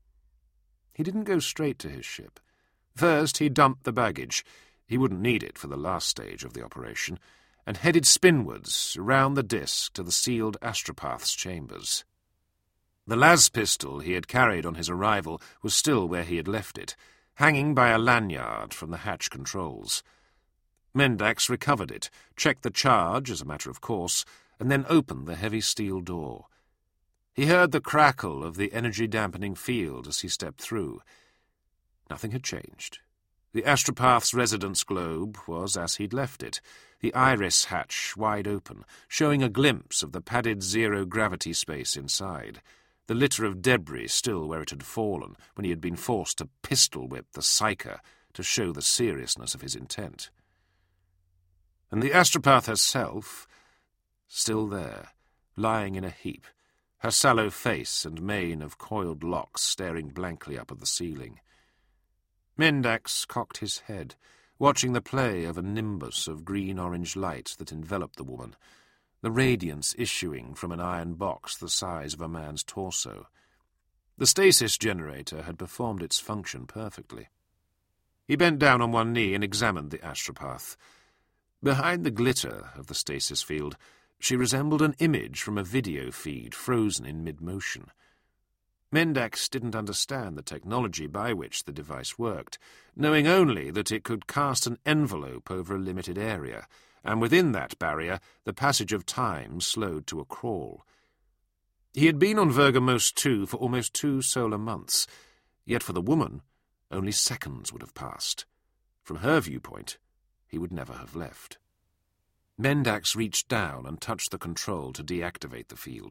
He didn't go straight to his ship. First, he dumped the baggage — he wouldn't need it for the last stage of the operation — and headed spinwards round the disk to the sealed astropath's chambers. The las pistol he had carried on his arrival was still where he had left it, hanging by a lanyard from the hatch controls. Mendax recovered it, checked the charge as a matter of course, and then opened the heavy steel door. He heard the crackle of the energy-dampening field as he stepped through. Nothing had changed. The astropath's residence globe was as he'd left it, the iris hatch wide open, showing a glimpse of the padded zero-gravity space inside, the litter of debris still where it had fallen when he had been forced to pistol-whip the psyker to show the seriousness of his intent. And the astropath herself, still there, lying in a heap, her sallow face and mane of coiled locks staring blankly up at the ceiling. Mendax cocked his head, watching the play of a nimbus of green-orange light that enveloped the woman, the radiance issuing from an iron box the size of a man's torso. The stasis generator had performed its function perfectly. He bent down on one knee and examined the astropath. Behind the glitter of the stasis field, she resembled an image from a video feed frozen in mid-motion. Mendax didn't understand the technology by which the device worked, knowing only that it could cast an envelope over a limited area, and within that barrier the passage of time slowed to a crawl. He had been on Vergamos two for almost two solar months, yet for the woman only seconds would have passed. From her viewpoint, he would never have left. Mendax reached down and touched the control to deactivate the field.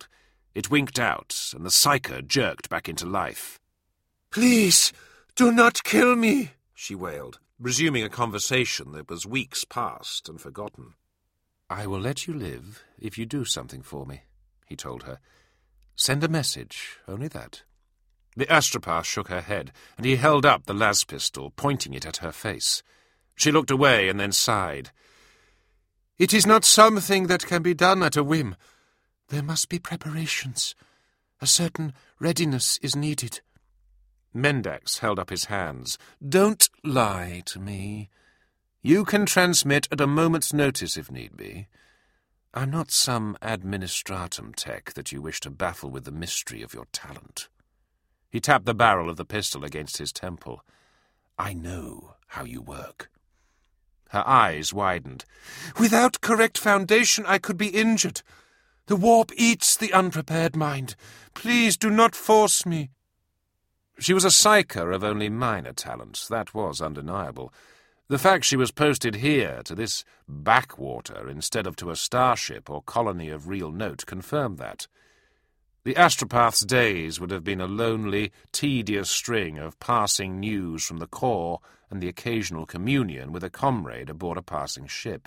It winked out, and the psyker jerked back into life. "Please, do not kill me," she wailed, resuming a conversation that was weeks past and forgotten. "I will let you live if you do something for me," he told her. "Send a message, only that." The Astropath shook her head, and he held up the las pistol, pointing it at her face. She looked away and then sighed. "It is not something that can be done at a whim. There must be preparations. A certain readiness is needed." Mendax held up his hands. "Don't lie to me. You can transmit at a moment's notice if need be. I'm not some administratum tech that you wish to baffle with the mystery of your talent." He tapped the barrel of the pistol against his temple. "I know how you work." Her eyes widened. "Without correct foundation, I could be injured. The warp eats the unprepared mind. Please do not force me." She was a psyker of only minor talent. That was undeniable. The fact she was posted here, to this backwater, instead of to a starship or colony of real note, confirmed that. The Astropath's days would have been a lonely, tedious string of passing news from the core and the occasional communion with a comrade aboard a passing ship.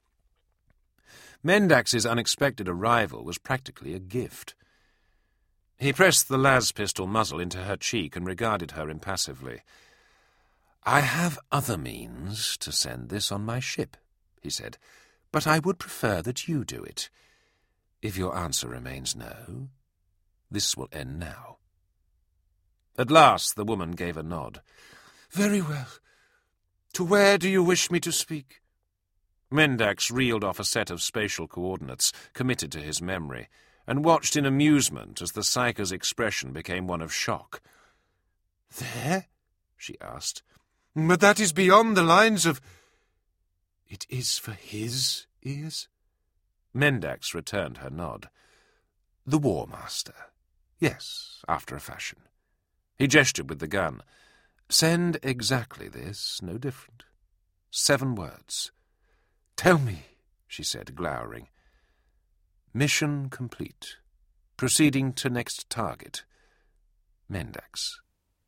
Mendax's unexpected arrival was practically a gift. He pressed the las pistol muzzle into her cheek and regarded her impassively. "I have other means to send this on my ship," he said, "but I would prefer that you do it. If your answer remains no, this will end now." At last the woman gave a nod. "Very well. To where do you wish me to speak?" Mendax reeled off a set of spatial coordinates, committed to his memory, and watched in amusement as the psyker's expression became one of shock. "There?" she asked. "But that is beyond the lines of—" "It is for his ears?" Mendax returned her nod. "The War Master. Yes, after a fashion." He gestured with the gun. "Send exactly this, no different. Seven words." "Tell me," she said, glowering. "Mission complete. Proceeding to next target. Mendax."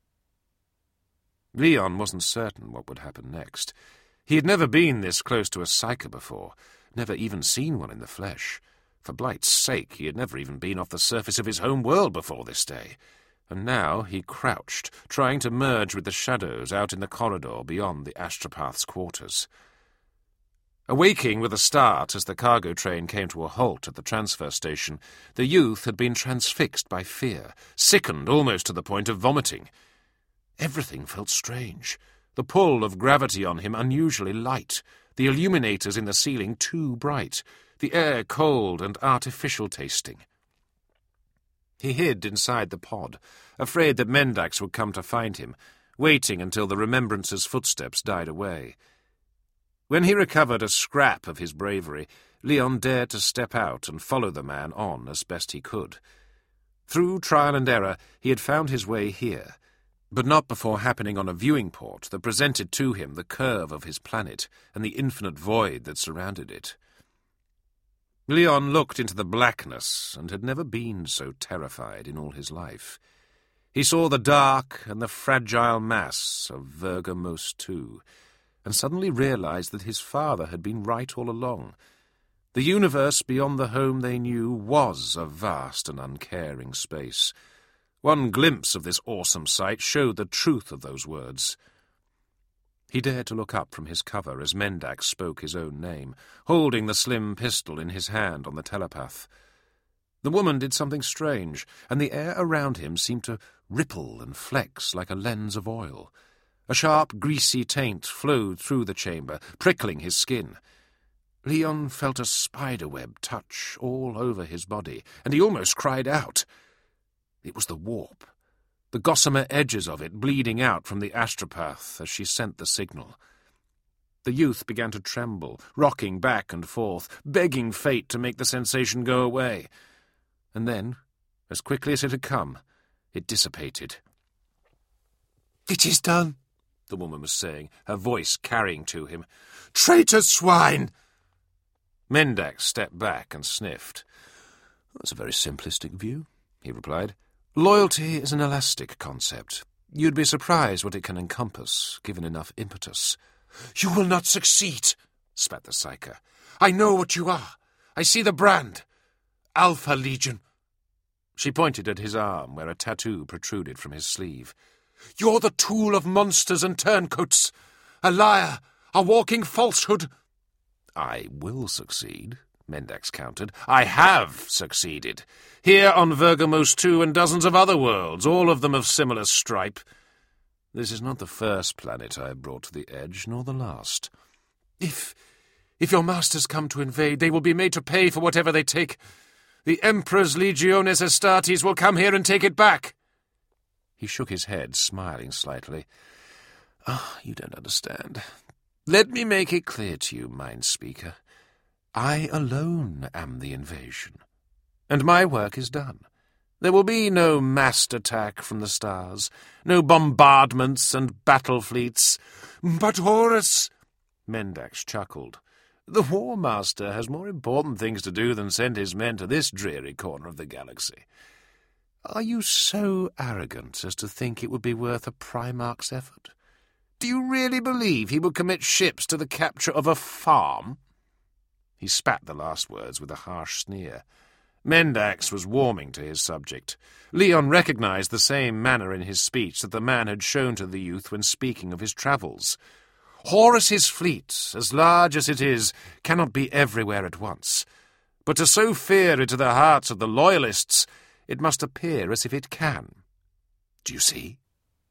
Leon wasn't certain what would happen next. He had never been this close to a psyker before, never even seen one in the flesh. For Blight's sake, he had never even been off the surface of his home world before this day. And now he crouched, trying to merge with the shadows out in the corridor beyond the Astropath's quarters. Awaking with a start as the cargo train came to a halt at the transfer station, the youth had been transfixed by fear, sickened almost to the point of vomiting. Everything felt strange. The pull of gravity on him unusually light, the illuminators in the ceiling too bright, the air cold and artificial tasting. He hid inside the pod, afraid that Mendax would come to find him, waiting until the Remembrancer's footsteps died away. When he recovered a scrap of his bravery, Leon dared to step out and follow the man on as best he could. Through trial and error, he had found his way here, but not before happening on a viewing port that presented to him the curve of his planet and the infinite void that surrounded it. Leon looked into the blackness and had never been so terrified in all his life. He saw the dark and the fragile mass of Virga Mos two, and suddenly realized that his father had been right all along. The universe beyond the home they knew was a vast and uncaring space. One glimpse of this awesome sight showed the truth of those words. He dared to look up from his cover as Mendax spoke his own name, holding the slim pistol in his hand on the telepath. The woman did something strange, and the air around him seemed to ripple and flex like a lens of oil. A sharp, greasy taint flowed through the chamber, prickling his skin. Leon felt a spiderweb touch all over his body, and he almost cried out. It was the warp, the gossamer edges of it bleeding out from the Astropath as she sent the signal. The youth began to tremble, rocking back and forth, begging fate to make the sensation go away. And then, as quickly as it had come, it dissipated. "It is done," the woman was saying, her voice carrying to him. "Traitor swine!" Mendax stepped back and sniffed. That's a very simplistic view, he replied. Loyalty is an elastic concept. You'd be surprised what it can encompass, given enough impetus. You will not succeed, spat the Psyker. I know what you are. I see the brand. Alpha Legion. She pointed at his arm, where a tattoo protruded from his sleeve. You're the tool of monsters and turncoats. A liar, a walking falsehood. I will succeed, Mendax countered. I have succeeded. Here on Vergamos two and dozens of other worlds, all of them of similar stripe. This is not the first planet I have brought to the edge, nor the last. If... if your masters come to invade, they will be made to pay for whatever they take. The Emperor's Legiones Astartes will come here and take it back. He shook his head, smiling slightly. Ah, oh, you don't understand. Let me make it clear to you, Mind Speaker. I alone am the invasion, and my work is done. There will be no massed attack from the stars, no bombardments and battle fleets. But Horus... Mendax chuckled. The War Master has more important things to do than send his men to this dreary corner of the galaxy. Are you so arrogant as to think it would be worth a Primarch's effort? Do you really believe he would commit ships to the capture of a farm? He spat the last words with a harsh sneer. Mendax was warming to his subject. Leon recognized the same manner in his speech that the man had shown to the youth when speaking of his travels. Horus's fleet, as large as it is, cannot be everywhere at once. But to sow fear into the hearts of the Loyalists, it must appear as if it can. Do you see?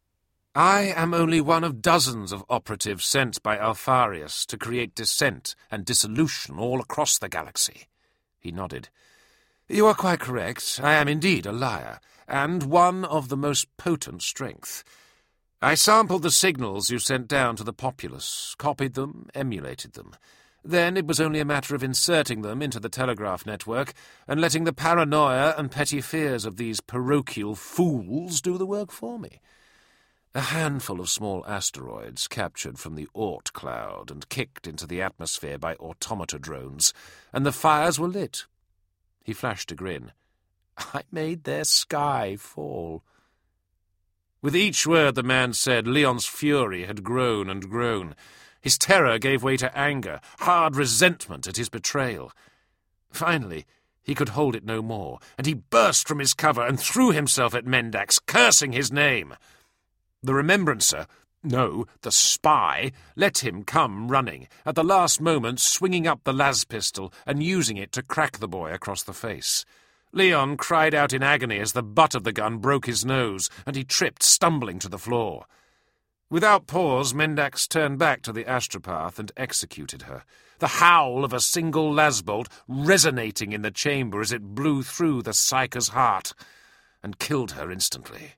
I am only one of dozens of operatives sent by Alfarius to create dissent and dissolution all across the galaxy. He nodded. You are quite correct. I am indeed a liar, and one of the most potent strength. I sampled the signals you sent down to the populace, copied them, emulated them. Then it was only a matter of inserting them into the telegraph network and letting the paranoia and petty fears of these parochial fools do the work for me. A handful of small asteroids captured from the Oort cloud and kicked into the atmosphere by automata drones, and the fires were lit. He flashed a grin. I made their sky fall. With each word the man said, Leon's fury had grown and grown. His terror gave way to anger, hard resentment at his betrayal. Finally, he could hold it no more, and he burst from his cover and threw himself at Mendax, cursing his name. The Remembrancer, no, the spy, let him come running, at the last moment swinging up the las pistol and using it to crack the boy across the face. Leon cried out in agony as the butt of the gun broke his nose, and he tripped, stumbling to the floor. Without pause, Mendax turned back to the astropath and executed her, the howl of a single lasbolt resonating in the chamber as it blew through the Psyker's heart, and killed her instantly.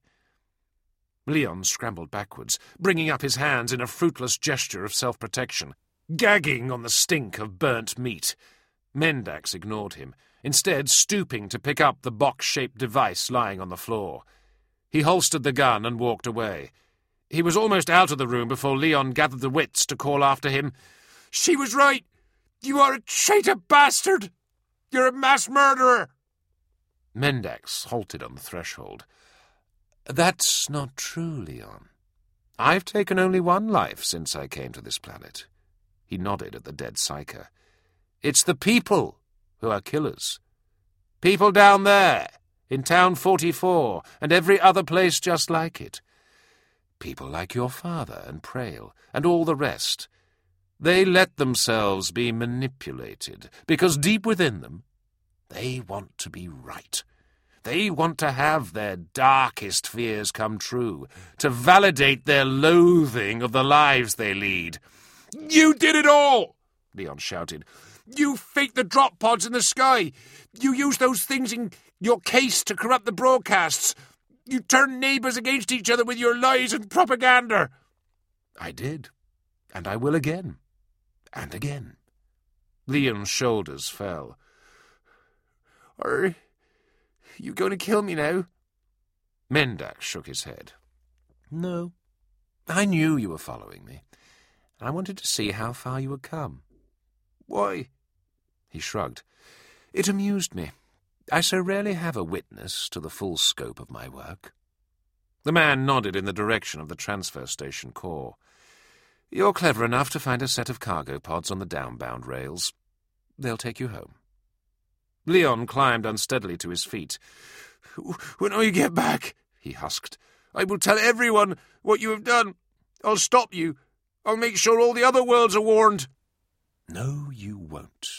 Leon scrambled backwards, bringing up his hands in a fruitless gesture of self-protection, gagging on the stink of burnt meat. Mendax ignored him, instead stooping to pick up the box-shaped device lying on the floor. He holstered the gun and walked away. He was almost out of the room before Leon gathered the wits to call after him, "She was right! You are a traitor bastard! You're a mass murderer!" Mendax halted on the threshold. That's not true, Leon. I've taken only one life since I came to this planet. He nodded at the dead Psyker. It's the people who are killers. People down there, in Town forty-four, and every other place just like it. People like your father and Prail, and all the rest. They let themselves be manipulated, because deep within them, they want to be right. They want to have their darkest fears come true, to validate their loathing of the lives they lead. "You did it all!" Leon shouted. "You faked the drop pods in the sky. You used those things in your case to corrupt the broadcasts. You turned neighbours against each other with your lies and propaganda." I did, and I will again, and again. Leon's shoulders fell. "Are you going to kill me now?" Mendax shook his head. "No. I knew you were following me. I wanted to see how far you would come." "Why?" He shrugged. "It amused me. I so rarely have a witness to the full scope of my work." The man nodded in the direction of the transfer station core. "You're clever enough to find a set of cargo pods on the downbound rails. They'll take you home." Leon climbed unsteadily to his feet. "When I get back," he husked, "I will tell everyone what you have done. I'll stop you. I'll make sure all the other worlds are warned." "No, you won't."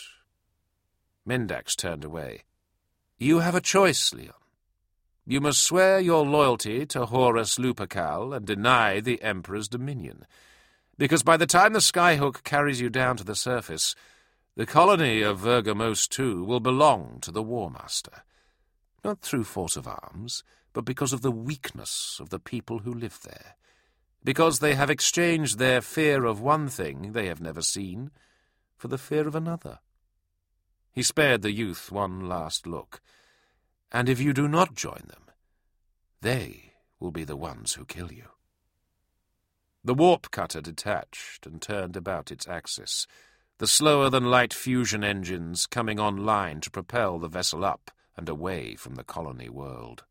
Mendax turned away. "You have a choice, Leon. You must swear your loyalty to Horus Lupercal and deny the Emperor's dominion, because by the time the Skyhook carries you down to the surface, the colony of Vergamos two will belong to the War Master, not through force of arms, but because of the weakness of the people who live there, because they have exchanged their fear of one thing they have never seen for the fear of another." He spared the youth one last look. "And if you do not join them, they will be the ones who kill you." The warp cutter detached and turned about its axis, the slower-than-light fusion engines coming online to propel the vessel up and away from the colony world.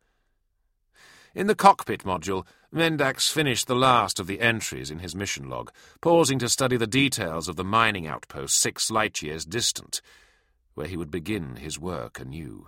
In the cockpit module, Mendax finished the last of the entries in his mission log, pausing to study the details of the mining outpost six light-years distant, where he would begin his work anew.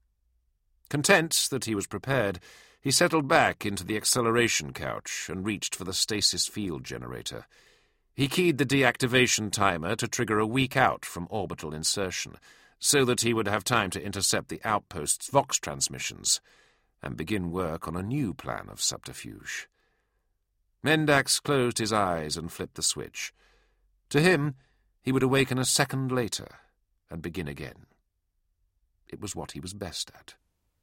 Content that he was prepared, he settled back into the acceleration couch and reached for the stasis field generator. He keyed the deactivation timer to trigger a week out from orbital insertion, so that he would have time to intercept the outpost's Vox transmissions and begin work on a new plan of subterfuge. Mendax closed his eyes and flipped the switch. To him, he would awaken a second later and begin again. It was what he was best at.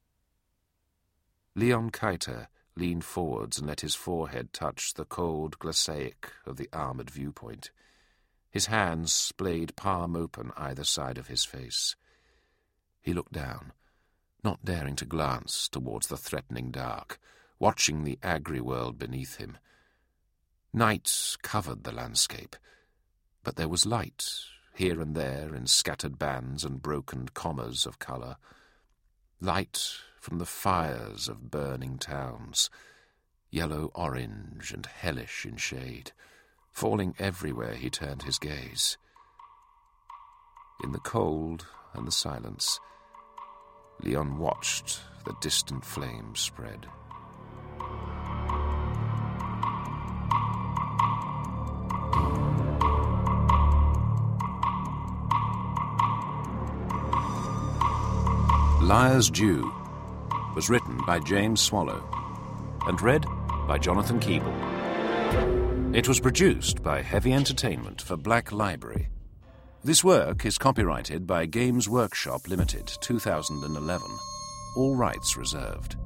Leon Kaiter leaned forwards and let his forehead touch the cold glaciaic of the armoured viewpoint. His hands splayed palm open either side of his face. He looked down, not daring to glance towards the threatening dark, watching the agri-world beneath him. Night covered the landscape, but there was light, here and there in scattered bands and broken commas of colour. Light from the fires of burning towns, yellow-orange and hellish in shade, falling everywhere he turned his gaze. In the cold and the silence, Leon watched the distant flames spread. Liar's Due was written by James Swallow and read by Jonathan Keeble. It was produced by Heavy Entertainment for Black Library. This work is copyrighted by Games Workshop Limited, two thousand eleven. All rights reserved.